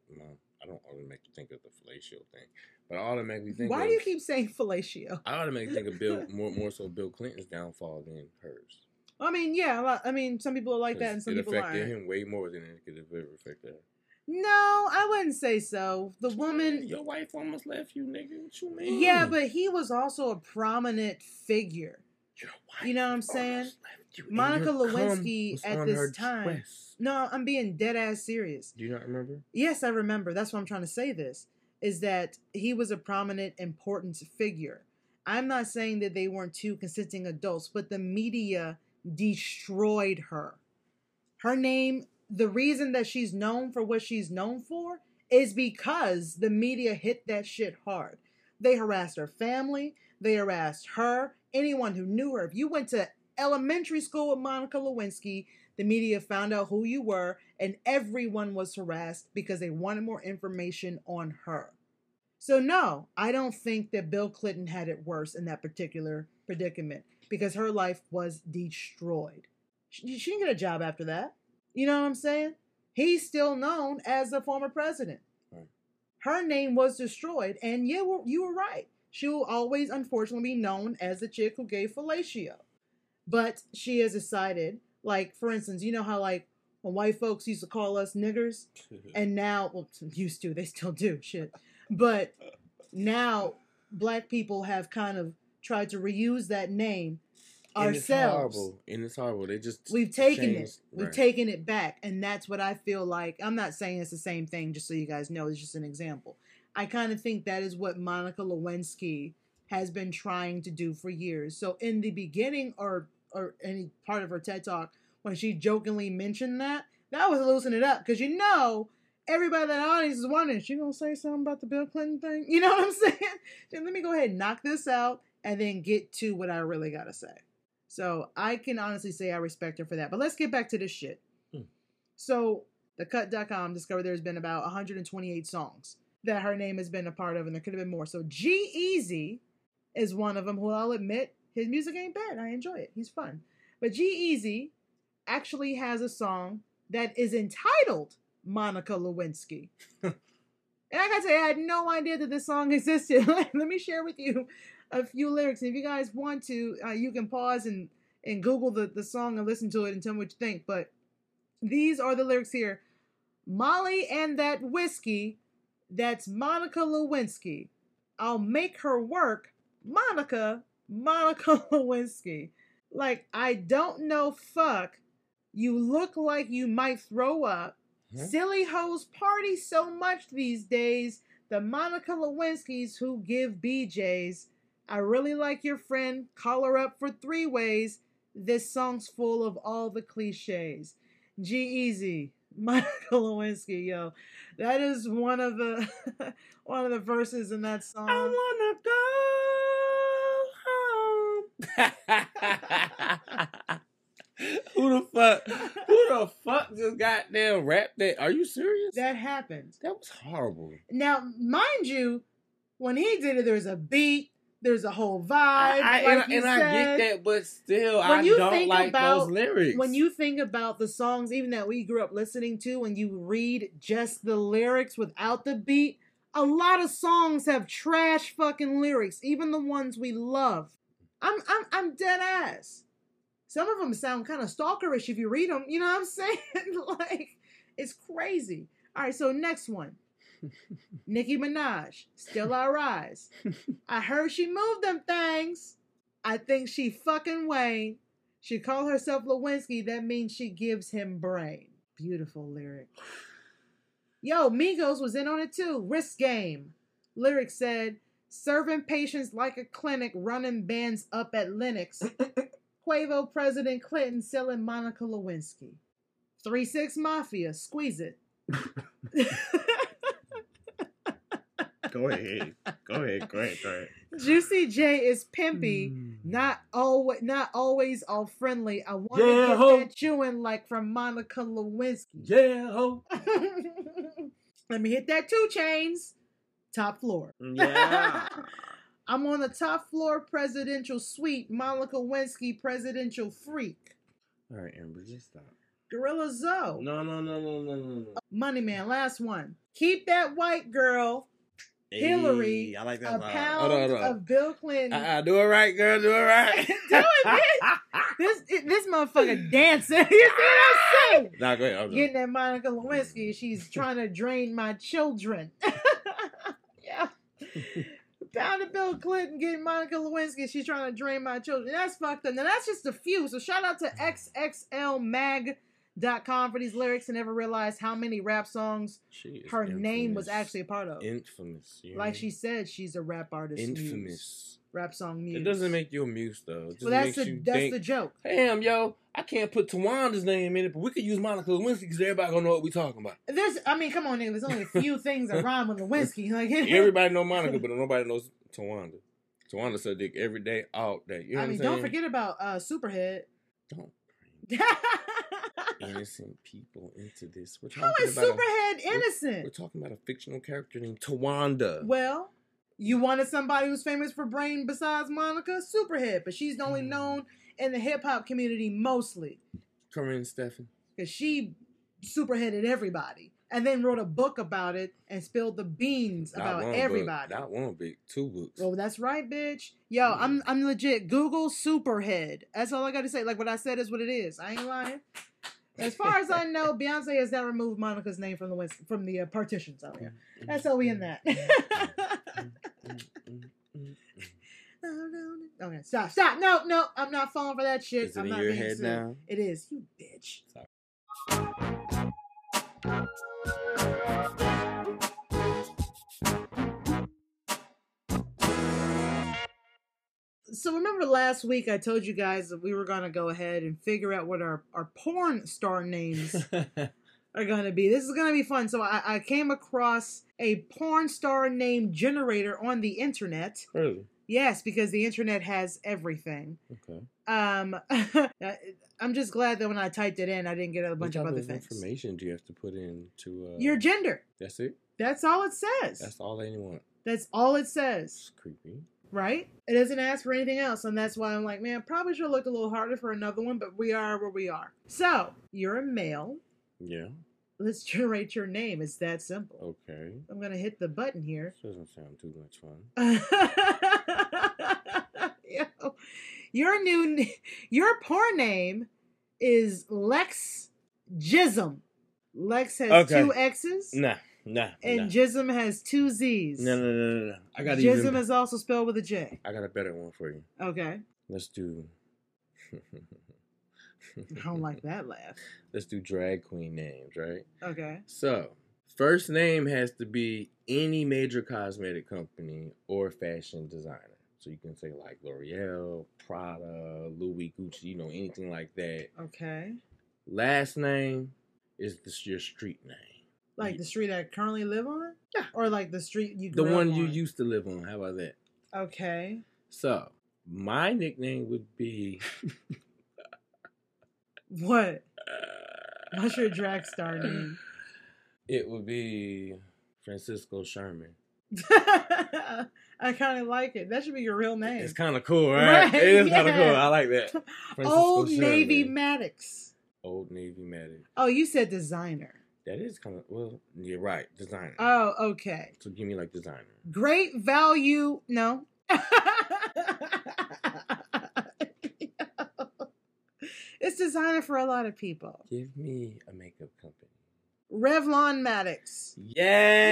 A: think of the fellatio thing. But I automatically think
B: Why do you keep saying fellatio?
A: I automatically think of Bill more so Bill Clinton's downfall than hers.
B: I mean, yeah. I mean, some people are like that and some people aren't.
A: It affected him way more than it could have ever affected her.
B: No, I wouldn't say so. The woman...
A: Your wife almost left you, nigga. What you mean?
B: Yeah, but he was also a prominent figure.
A: Your wife,
B: you know what I'm saying?
A: Left you,
B: Monica Lewinsky at this time...
A: Twist.
B: No, I'm being dead ass serious.
A: Do you not remember?
B: Yes, I remember. That's why I'm trying to say this. Is that he was a prominent, important figure. I'm not saying that they weren't two consenting adults, but the media destroyed her. Her name, the reason that she's known for what she's known for is because the media hit that shit hard. They harassed her family. They harassed her. Anyone who knew her. If you went to elementary school with Monica Lewinsky, the media found out who you were, and everyone was harassed because they wanted more information on her. So no, I don't think that Bill Clinton had it worse in that particular predicament because her life was destroyed. She didn't get a job after that. You know what I'm saying? He's still known as the former president.
A: Right.
B: Her name was destroyed, and you were right. She will always, unfortunately, be known as the chick who gave fellatio. But she has decided, like, for instance, you know how, like, when white folks used to call us niggers, and now, well, used to, they still do, shit. But now, black people have kind of tried to reuse that name ourselves.
A: And it's horrible. They just
B: we've taken it back, and that's what I feel like. I'm not saying it's the same thing, just so you guys know. It's just an example. I kind of think that is what Monica Lewinsky has been trying to do for years. So in the beginning, or any part of her TED Talk, when she jokingly mentioned that was loosening it up, because everybody in the audience is wondering, she gonna say something about the Bill Clinton thing? You know what I'm saying? Then let me go ahead and knock this out and then get to what I really gotta say. So I can honestly say I respect her for that. But let's get back to this shit. So thecut.com discovered there's been about 128 songs. that her name has been a part of, and there could have been more. So G-Eazy is one of them, who I'll admit, his music ain't bad. I enjoy it. He's fun. But G-Eazy actually has a song that is entitled Monica Lewinsky. And I gotta say, I had no idea that this song existed. Let me share with you a few lyrics. And if you guys want to, you can pause and Google the song and listen to it and tell me what you think. But these are the lyrics here. Molly and that whiskey, that's Monica Lewinsky. I'll make her work, Monica Lewinsky. Like, I don't know, fuck. You look like you might throw up. Silly hoes party so much these days. The Monica Lewinskys who give BJs. I really like your friend. Call her up for 3 ways. This song's full of all the cliches. G-Eazy, Monica Lewinsky, yo. That is one of the verses in that song.
A: I wanna go home. Who the fuck just goddamn rapped that? Are you serious?
B: That happened.
A: That was horrible.
B: Now, mind you, when he did it, there's a beat, there's a whole vibe. I
A: get that, but still, I don't like those lyrics.
B: When you think about the songs, even that we grew up listening to, when you read just the lyrics without the beat, a lot of songs have trash fucking lyrics, even the ones we love. I'm dead ass. Some of them sound kind of stalkerish if you read them. You know what I'm saying? Like, it's crazy. All right, so next one. Nicki Minaj, Still I Rise. I heard she moved them things. I think she fucking Wayne. She called herself Lewinsky. That means she gives him brain. Beautiful lyric. Yo, Migos was in on it too. Risk Game. Lyric said, serving patients like a clinic, running bands up at Linux. Quavo, President Clinton selling Monica Lewinsky. 3-6 Mafia, squeeze it.
A: Go ahead.
B: Juicy J is pimpy, not always all friendly. I want to get that chewing like from Monica Lewinsky.
A: Yeah, ho.
B: Let me hit that 2 Chainz. Top floor.
A: Yeah.
B: I'm on the top floor presidential suite. Monica Lewinsky, presidential freak.
A: All right, Amber, just stop.
B: Gorilla Zoe.
A: No.
B: Money Man, last one. Keep that white girl. Hillary,
A: I like that
B: a pound of Bill Clinton.
A: Do it right, girl. Do it right.
B: Do it, bitch. This motherfucker dancing. You see what I'm saying?
A: Nah, go ahead.
B: Getting at Monica Lewinsky. She's trying to drain my children. Yeah. Pound of Bill Clinton getting Monica Lewinsky. She's trying to drain my children. That's fucked up. Now, that's just a few. So shout out to XXLMag.com for these lyrics. I never realized how many rap songs her name was actually a part of.
A: Infamous.
B: Like she said, she's a rap artist.
A: Infamous.
B: Muse. Rap song muse.
A: It doesn't make you a muse, though.
B: Well, that's the joke.
A: Damn, yo, I can't put Tawanda's name in it, but we could use Monica Lewinsky because everybody gonna know what we talking about.
B: Come on, nigga. There's only a few things that rhyme with Lewinsky. Like,
A: everybody know Monica, but nobody knows Tawanda. Tawanda said dick every day, all day. You know what I'm saying?
B: Don't forget about Superhead.
A: Don't bring innocent people into this.
B: How is Superhead innocent?
A: We're talking about a fictional character named Tawanda.
B: Well, you wanted somebody who's famous for brain besides Monica? Superhead. But she's only known in the hip-hop community mostly.
A: Corinne Stephan.
B: Because she superheaded everybody. And then wrote a book about it and spilled the beans about everybody.
A: Not one book, 2 books.
B: Oh, that's right, bitch. Yo, I'm legit. Google Superhead. That's all I got to say. Like, what I said is what it is. I ain't lying. As far as I know, Beyonce has not removed Monica's name from the partitions out here. That's all we in that. Okay, stop. No, I'm not falling for that shit.
A: Is it
B: I'm
A: in
B: not
A: your
B: being
A: head
B: sued.
A: now?
B: It is. You bitch.
A: Sorry.
B: So remember last week I told you guys that we were going to go ahead and figure out what our porn star names are going to be. This is going to be fun. So I came across a porn star name generator on the internet.
A: Really?
B: Yes, because the internet has everything.
A: Okay.
B: I'm just glad that when I typed it in, I didn't get a bunch of other things.
A: What information do you have to put in to...
B: Your gender.
A: That's it?
B: That's all it says.
A: That's all they want.
B: That's all it says.
A: It's creepy.
B: Right? It doesn't ask for anything else, and that's why I'm like, man, probably should have looked a little harder for another one, but we are where we are. So, you're a male.
A: Yeah.
B: Let's generate your name. It's that simple.
A: Okay.
B: I'm going to hit the button here.
A: Doesn't sound too much fun.
B: Your porn name is Lex Jism. Lex has 2 X's.
A: Nah.
B: And Jism has 2 Z's.
A: No.
B: Jism is also spelled with a J.
A: I got a better one for you.
B: Okay.
A: Let's do.
B: I don't like that laugh.
A: Let's do drag queen names, right?
B: Okay.
A: So, first name has to be any major cosmetic company or fashion designer. So you can say like L'Oreal, Prada, Louis, Gucci, anything like that.
B: Okay.
A: Last name is your street name.
B: Like the street I currently live on?
A: Yeah.
B: Or like the street you grew
A: The
B: up
A: one
B: on?
A: you used to live on. How about that?
B: Okay.
A: So, my nickname would be...
B: What? What's your drag star name?
A: It would be Francisco Sherman.
B: I kind of like it. That should be your real name.
A: It's kind of cool, right? It is kind of cool. I like that. Francisco
B: Old
A: Sherman.
B: Navy Maddox.
A: Old Navy Maddox.
B: Oh, you said designer.
A: That is kind of, well, you're right. Designer.
B: Oh, okay.
A: So give me like designer.
B: Great value. No. It's designer for a lot of people.
A: Give me a makeup company.
B: Revlon Maddox.
A: Yes!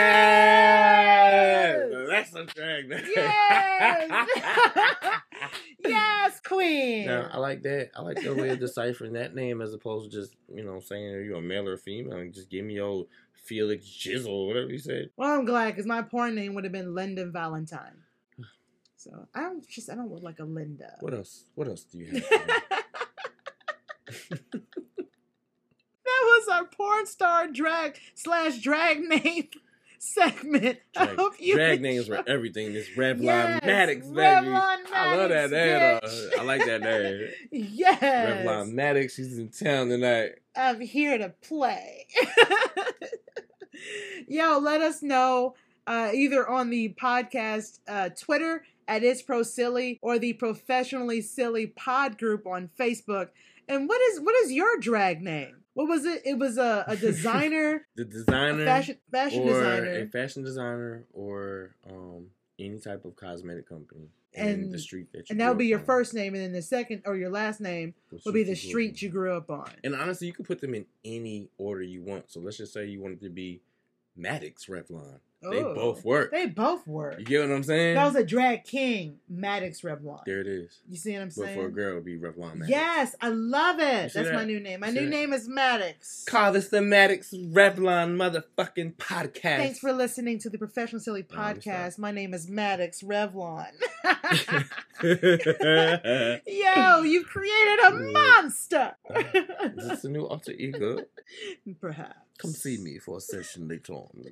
B: Yes!
A: That's a drag name.
B: Yes! Yes, queen.
A: Now, I like that. I like the way of deciphering that name as opposed to just, saying you're a male or female and just give me old Felix Jizzle, whatever you said.
B: Well, I'm glad because my porn name would have been Linda Valentine. So I don't look like a Linda.
A: What else? What else do you have?
B: That was our porn star drag name segment.
A: Drag names were everything. This Revlon Maddox, baby.
B: Revlon Maddox,
A: I love that name. I like that name.
B: Yes.
A: Revlon Maddox, she's in town tonight.
B: I'm here to play. Yo, let us know either on the podcast Twitter at It's Pro Silly or the Professionally Silly Pod group on Facebook. And what is your drag name? What was it? It was a designer.
A: The designer.
B: Fashion
A: or
B: designer.
A: A fashion designer or any type of cosmetic company. And the street that you
B: and that would be your
A: on.
B: first name, and then the second or your last name would be the street you grew up on.
A: And honestly, you can put them in any order you want. So let's just say you want it to be Maddox Revlon. They both work.
B: They both work.
A: You get what I'm saying?
B: That was a drag king, Maddox Revlon.
A: There it is.
B: You see what I'm saying?
A: But for a girl, it would be Revlon Maddox.
B: Yes, I love it. That's
A: that?
B: my new name. My new name is Maddox.
A: Call this the Maddox Revlon motherfucking podcast.
B: Thanks for listening to the Professional Silly Podcast. My name is Maddox Revlon. Yo, you've created a monster.
A: Is this a new alter ego?
B: Perhaps.
A: Come see me for a session later on.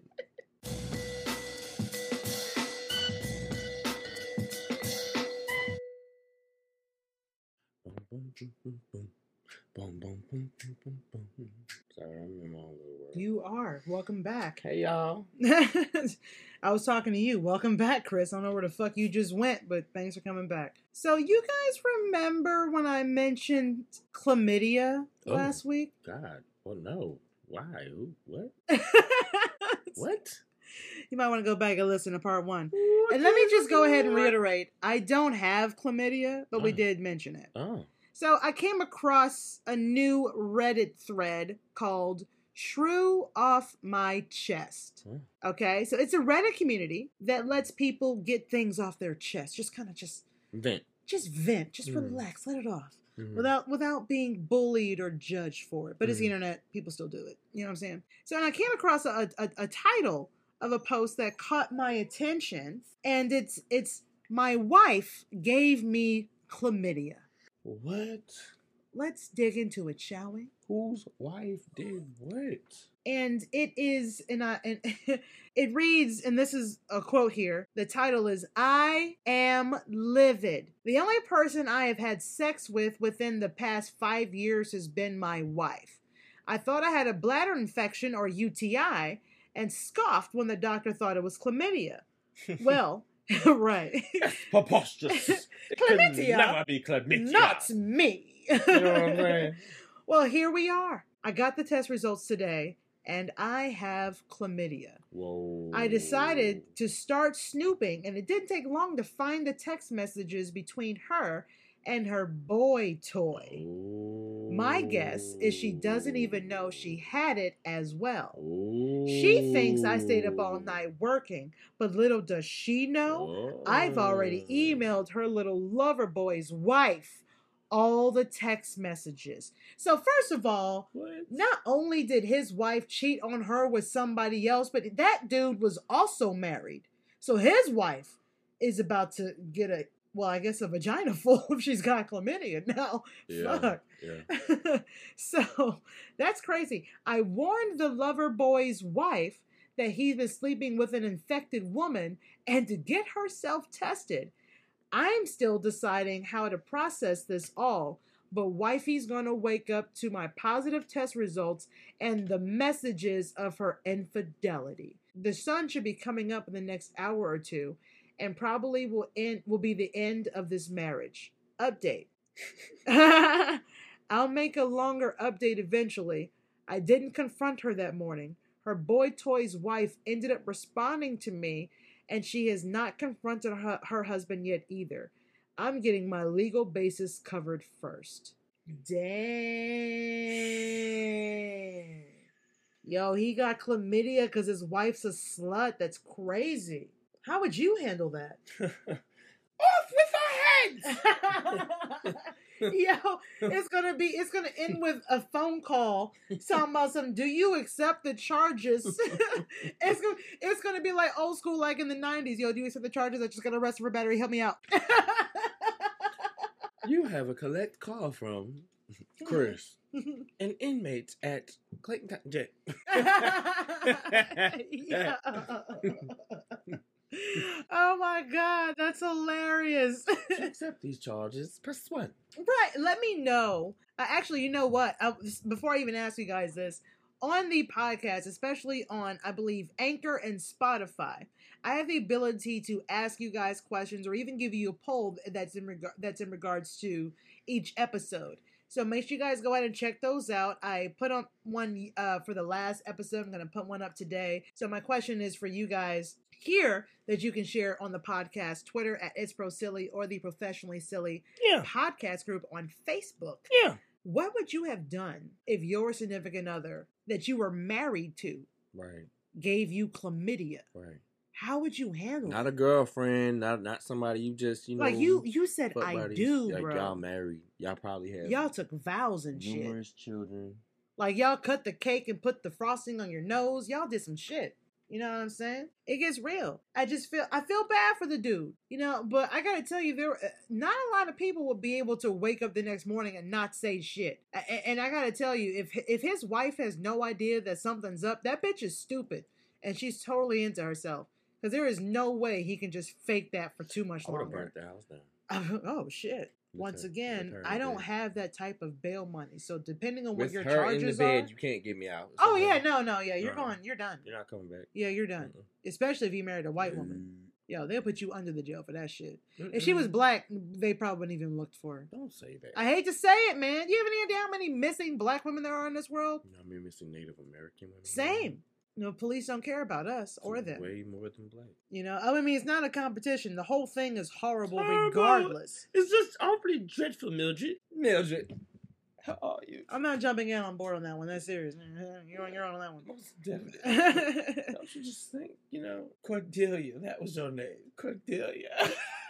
A: Sorry, I'm in my own little world.
B: You are. Welcome back.
A: Hey, y'all.
B: I was talking to you. Welcome back, Chris. I don't know where the fuck you just went, but thanks for coming back. So you guys remember when I mentioned chlamydia last week?
A: God. Well, no. Why? Who? What? What?
B: You might want to go back and listen to part 1. And let me just go ahead and reiterate. I don't have chlamydia, but we did mention it.
A: Oh.
B: So I came across a new Reddit thread called Shrew Off My Chest. Okay, so it's a Reddit community that lets people get things off their chest. Just kind of
A: vent.
B: Just relax, let it off. Without being bullied or judged for it. But it's the internet, people still do it. You know what I'm saying? So and I came across a title of a post that caught my attention, and it's my wife gave me chlamydia.
A: What?
B: Let's dig into it, shall we?
A: Whose wife did what?
B: And it is, and it reads, and this is a quote here. The title is, "I am livid. The only person I have had sex with within the past 5 years has been my wife. I thought I had a bladder infection or UTI, and scoffed when the doctor thought it was chlamydia. Well, right.
A: Preposterous. It
B: Chlamydia?
A: could never be chlamydia.
B: Not me.
A: You know what I'm saying?
B: Well, here we are. I got the test results today, and I have chlamydia.
A: Whoa.
B: I decided to start snooping, and it didn't take long to find the text messages between her and her boy toy.
A: Oh.
B: My guess is she doesn't even know she had it as well.
A: Oh.
B: She thinks I stayed up all night working, but little does she know, I've already emailed her little lover boy's wife all the text messages. So first of all,
A: What?
B: not only did his wife cheat on her with somebody else, but that dude was also married. So his wife is about to get a vagina full if she's got chlamydia now.
A: Yeah,
B: Fuck.
A: yeah.
B: So that's crazy. I warned the lover boy's wife that he's been sleeping with an infected woman and to get herself tested. I'm still deciding how to process this all, but wifey's gonna wake up to my positive test results and the messages of her infidelity. The sun should be coming up in the next hour or two, and probably will be the end of this marriage. Update. I'll make a longer update eventually. I didn't confront her that morning. Her boy toy's wife ended up responding to me, and she has not confronted her husband yet either. I'm getting my legal basis covered first. Dang. Yo, he got chlamydia because his wife's a slut. That's crazy. How would you handle that?
A: Off with our heads!
B: Yo, it's gonna end with a phone call talking about some. Do you accept the charges? it's gonna be like old school, like in the 90s. Yo, do you accept the charges? I just got arrested for battery. Help me out.
A: You have a collect call from Chris, an inmate at Clayton Jet.
B: Yeah. Oh my God, that's hilarious.
A: To accept these charges, press 1.
B: Right, let me know. Actually, you know what? Before I even ask you guys this, on the podcast, especially on, I believe, Anchor and Spotify, I have the ability to ask you guys questions or even give you a poll that's in regards to each episode. So make sure you guys go ahead and check those out. I put on one for the last episode. I'm going to put one up today. So my question is for you guys here that you can share on the podcast Twitter at It's Pro Silly or the Professionally Silly podcast group on Facebook.
A: Yeah.
B: What would you have done if your significant other that you were married to gave you chlamydia?
A: Right.
B: How would you handle it?
A: Not a girlfriend, not somebody you just,
B: like you said I
A: buddies.
B: do,
A: like
B: bro.
A: Y'all married. Y'all probably have
B: Y'all took vows and shit.
A: numerous children.
B: Like y'all cut the cake and put the frosting on your nose. Y'all did some shit. You know what I'm saying? It gets real. I feel bad for the dude, you know, but I gotta tell you, not a lot of people will be able to wake up the next morning and not say shit. And I gotta tell you, if his wife has no idea that something's up, that bitch is stupid. And she's totally into herself. Because there is no way he can just fake that for too much
A: I would have
B: longer.
A: burnt the house down.
B: Oh, shit. Once again, I don't have that type of bail money. So depending on what your
A: her
B: charges
A: in the bed,
B: are,
A: you can't get me out. It's
B: oh
A: okay.
B: yeah, no, yeah, you're done.
A: You're not coming back.
B: Yeah, you're done. Especially if you married a white woman. Yo, they'll put you under the jail for that shit. If she was black, they probably wouldn't even looked for her.
A: Don't say that.
B: I hate to say it, man. You have any idea how many missing black women there are in this world?
A: I mean, missing Native American women.
B: Same. You know, police don't care about us or them.
A: Way more than black.
B: You know, I mean, it's not a competition. The whole thing is horrible regardless.
A: It's just awfully dreadful, Mildred. Mildred, how are you?
B: I'm not jumping in on board on that one. That's serious. You're on that one.
A: Most definitely. Don't you just think, Cordelia, that was your name. Cordelia.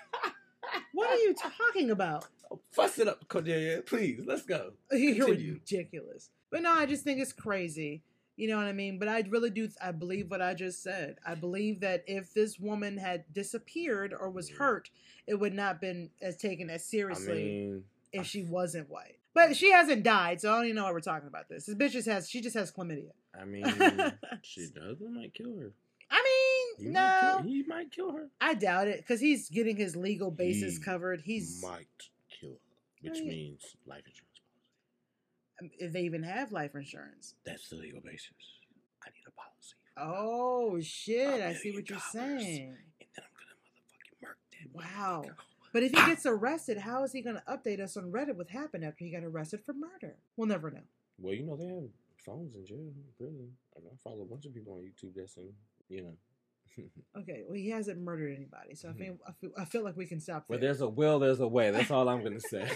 B: What are you talking about?
A: Oh, fuss it up, Cordelia. Please, let's go.
B: You're
A: Continue.
B: ridiculous. But no, I just think it's crazy. You know what I mean? But I really do. I believe what I just said. I believe that if this woman had disappeared or was hurt, it would not been as taken as seriously if she wasn't white. But she hasn't died, so I don't even know why we're talking about this. This bitch just has chlamydia.
A: I mean, she does. It might kill her.
B: I mean, no.
A: He might kill her.
B: I doubt it, because he's getting his legal basis covered.
A: Might kill her, which means life insurance.
B: If they even have life insurance.
A: That's the legal basis. I need a policy
B: Oh shit! I see what you're saying.
A: And then I'm gonna motherfucking murk that.
B: Wow. But if he gets arrested, how is he going to update us on Reddit what happened after he got arrested for murder? We'll never know.
A: Well, you know, they have phones in jail, prison. I follow a bunch of people on YouTube that's in, you know.
B: Okay, well, he hasn't murdered anybody, so I feel like we can stop there.
A: Where there's a will, there's a way. That's all I'm going to say.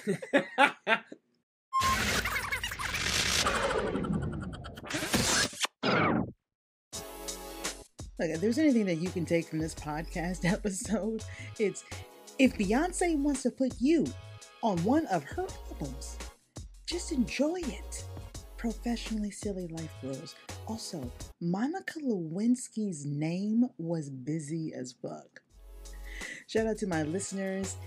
B: Look, if there's anything that you can take from this podcast episode, it's if Beyonce wants to put you on one of her albums, just enjoy it. Professionally Silly Life Rules. Also, Monica Lewinsky's name was busy as fuck. Shout out to my listeners.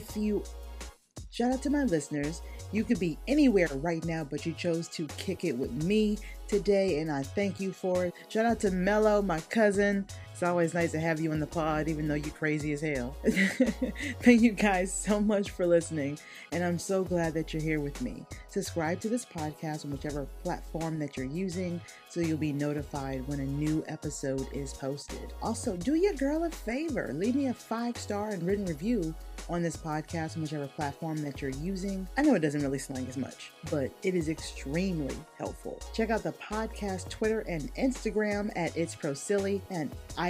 B: You could be anywhere right now, but you chose to kick it with me today, and I thank you for it. Shout out to Mello, my cousin. It's always nice to have you in the pod, even though you're crazy as hell. Thank you guys so much for listening, and I'm so glad that you're here with me. Subscribe to this podcast on whichever platform that you're using so you'll be notified when a new episode is posted. Also, do your girl a favor. Leave me a 5-star and written review on this podcast on whichever platform that you're using. I know it doesn't really slang as much, but it is extremely helpful. Check out the podcast Twitter and Instagram at It's Pro Silly and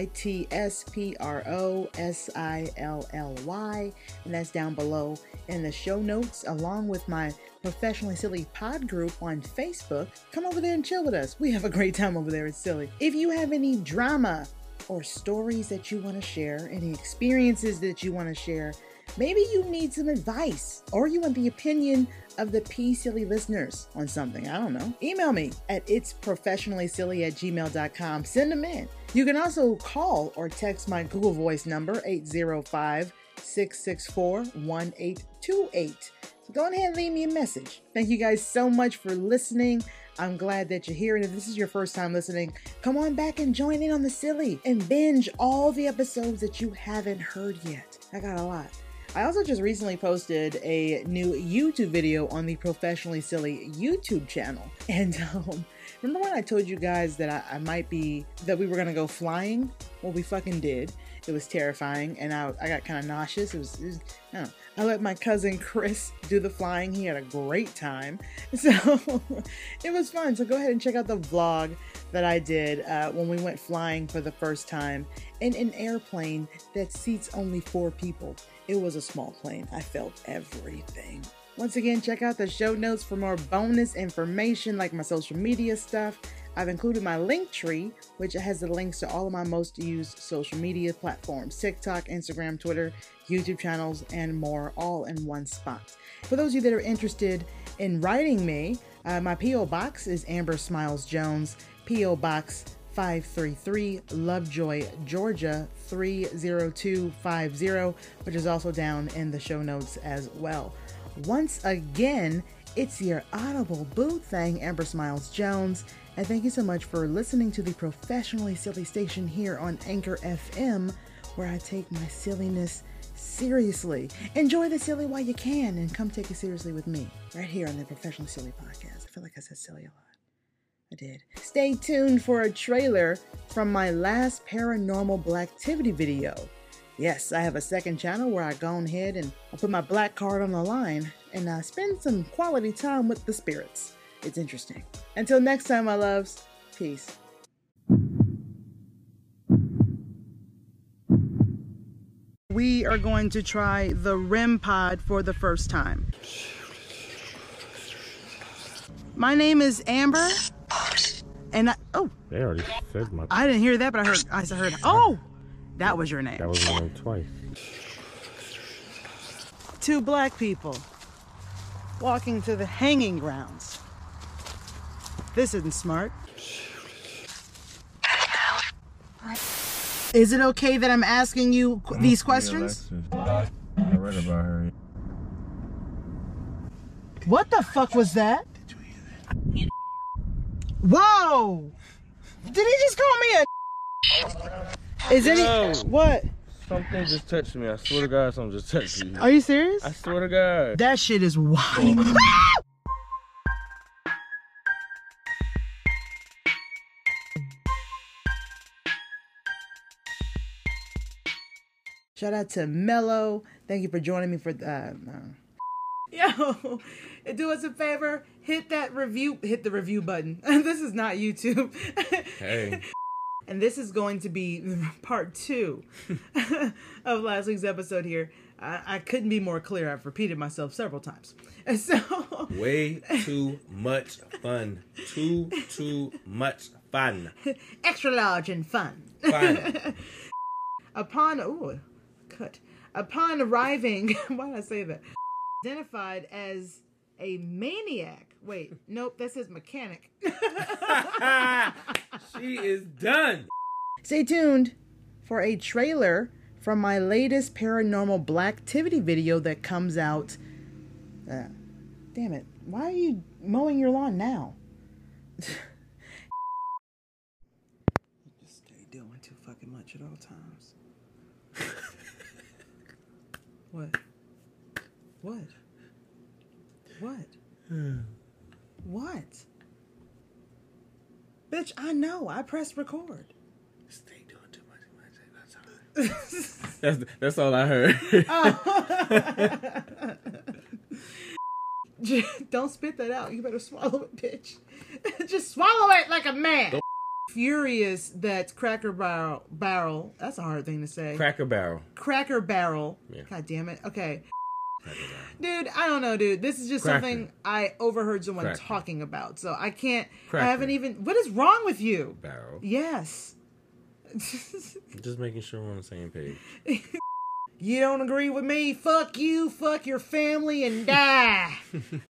B: ITSPROSILLY, and that's down below in the show notes, along with my Professionally Silly pod group on Facebook. Come over there and chill with us. We have a great time over there. It's silly. If you have any drama or stories that you want to share, any experiences that you want to share, maybe you need some advice or you want the opinion of the P Silly listeners on something, I don't know, email me at itsprofessionallysilly@gmail.com. Send them in. You can also call or text my Google Voice number, 805-664-1828. So go ahead and leave me a message. Thank you guys so much for listening. I'm glad that you're here. And if this is your first time listening, come on back and join in on the silly and binge all the episodes that you haven't heard yet. I got a lot. I also just recently posted a new YouTube video on the Professionally Silly YouTube channel. And remember when I told you guys that we were going to go flying? Well, we fucking did. It was terrifying, and I got kind of nauseous. It was I don't know. I let my cousin Chris do the flying. He had a great time. So it was fun. So go ahead and check out the vlog that I did when we went flying for the first time in an airplane that seats only 4 people. It was a small plane. I felt everything. Once again, check out the show notes for more bonus information like my social media stuff. I've included my Linktree, which has the links to all of my most used social media platforms: TikTok, Instagram, Twitter, YouTube channels, and more, all in one spot. For those of you that are interested in writing me, my P.O. Box is Amber Smiles Jones, P.O. Box 533, Lovejoy, Georgia 30250, which is also down in the show notes as well. Once again, it's your audible boo thing, Amber Smiles Jones, and thank you so much for listening to the Professionally Silly station here on Anchor FM, where I take my silliness seriously. Enjoy the silly while you can, and come take it seriously with me, right here on the Professionally Silly podcast. I feel like I said silly a lot. I did. Stay tuned for a trailer from my last Paranormal Blacktivity video. Yes, I have a second channel where I go ahead and I put my black card on the line and I spend some quality time with the spirits. It's interesting. Until next time, my loves. Peace. We are going to try the REM pod for the first time. My name is Amber. And
A: They already said my...
B: I didn't hear that, but I heard, oh, that was your name.
A: That was my name twice.
B: 2 black people walking to the hanging grounds. This isn't smart. Is it okay that I'm asking you these questions?
E: I read about her.
B: What the fuck was that?
E: Did you hear that?
B: Whoa! Did he just call me a? Is any what?
E: Something just touched me. I swear to God, something just touched me.
B: Are you serious?
E: I swear to God.
B: That shit is wild. Shout out to Mello. Thank you for joining me for Yo, do us a favor, hit the review button. This is not YouTube.
A: Hey.
B: And this is going to be part 2 of last week's episode here. I couldn't be more clear. I've repeated myself several times. And so
A: way too much fun. Too much fun.
B: Extra large and fun.
A: Fun.
B: Upon arriving, why did I say that? Identified as a maniac. Wait, nope, that says mechanic.
A: She is done.
B: Stay tuned for a trailer from my latest Paranormal Blacktivity video that comes out. Damn it. Why are you mowing your lawn now? Just stay doing too fucking much at all times. What? What? What? Bitch, I know. I pressed record.
A: Stay doing too much. That's all I heard.
B: Don't spit that out. You better swallow it, bitch. Just swallow it like a man. Furious that Cracker Barrel. That's a hard thing to say.
A: Cracker Barrel.
B: Yeah. God damn it. Okay. Dude, I don't know, dude. This is just something I overheard someone talking about. So I can't. I haven't even. What is wrong with you?
A: Barrel.
B: Yes.
A: Just making sure we're on the same page.
B: You don't agree with me? Fuck you, fuck your family, and die.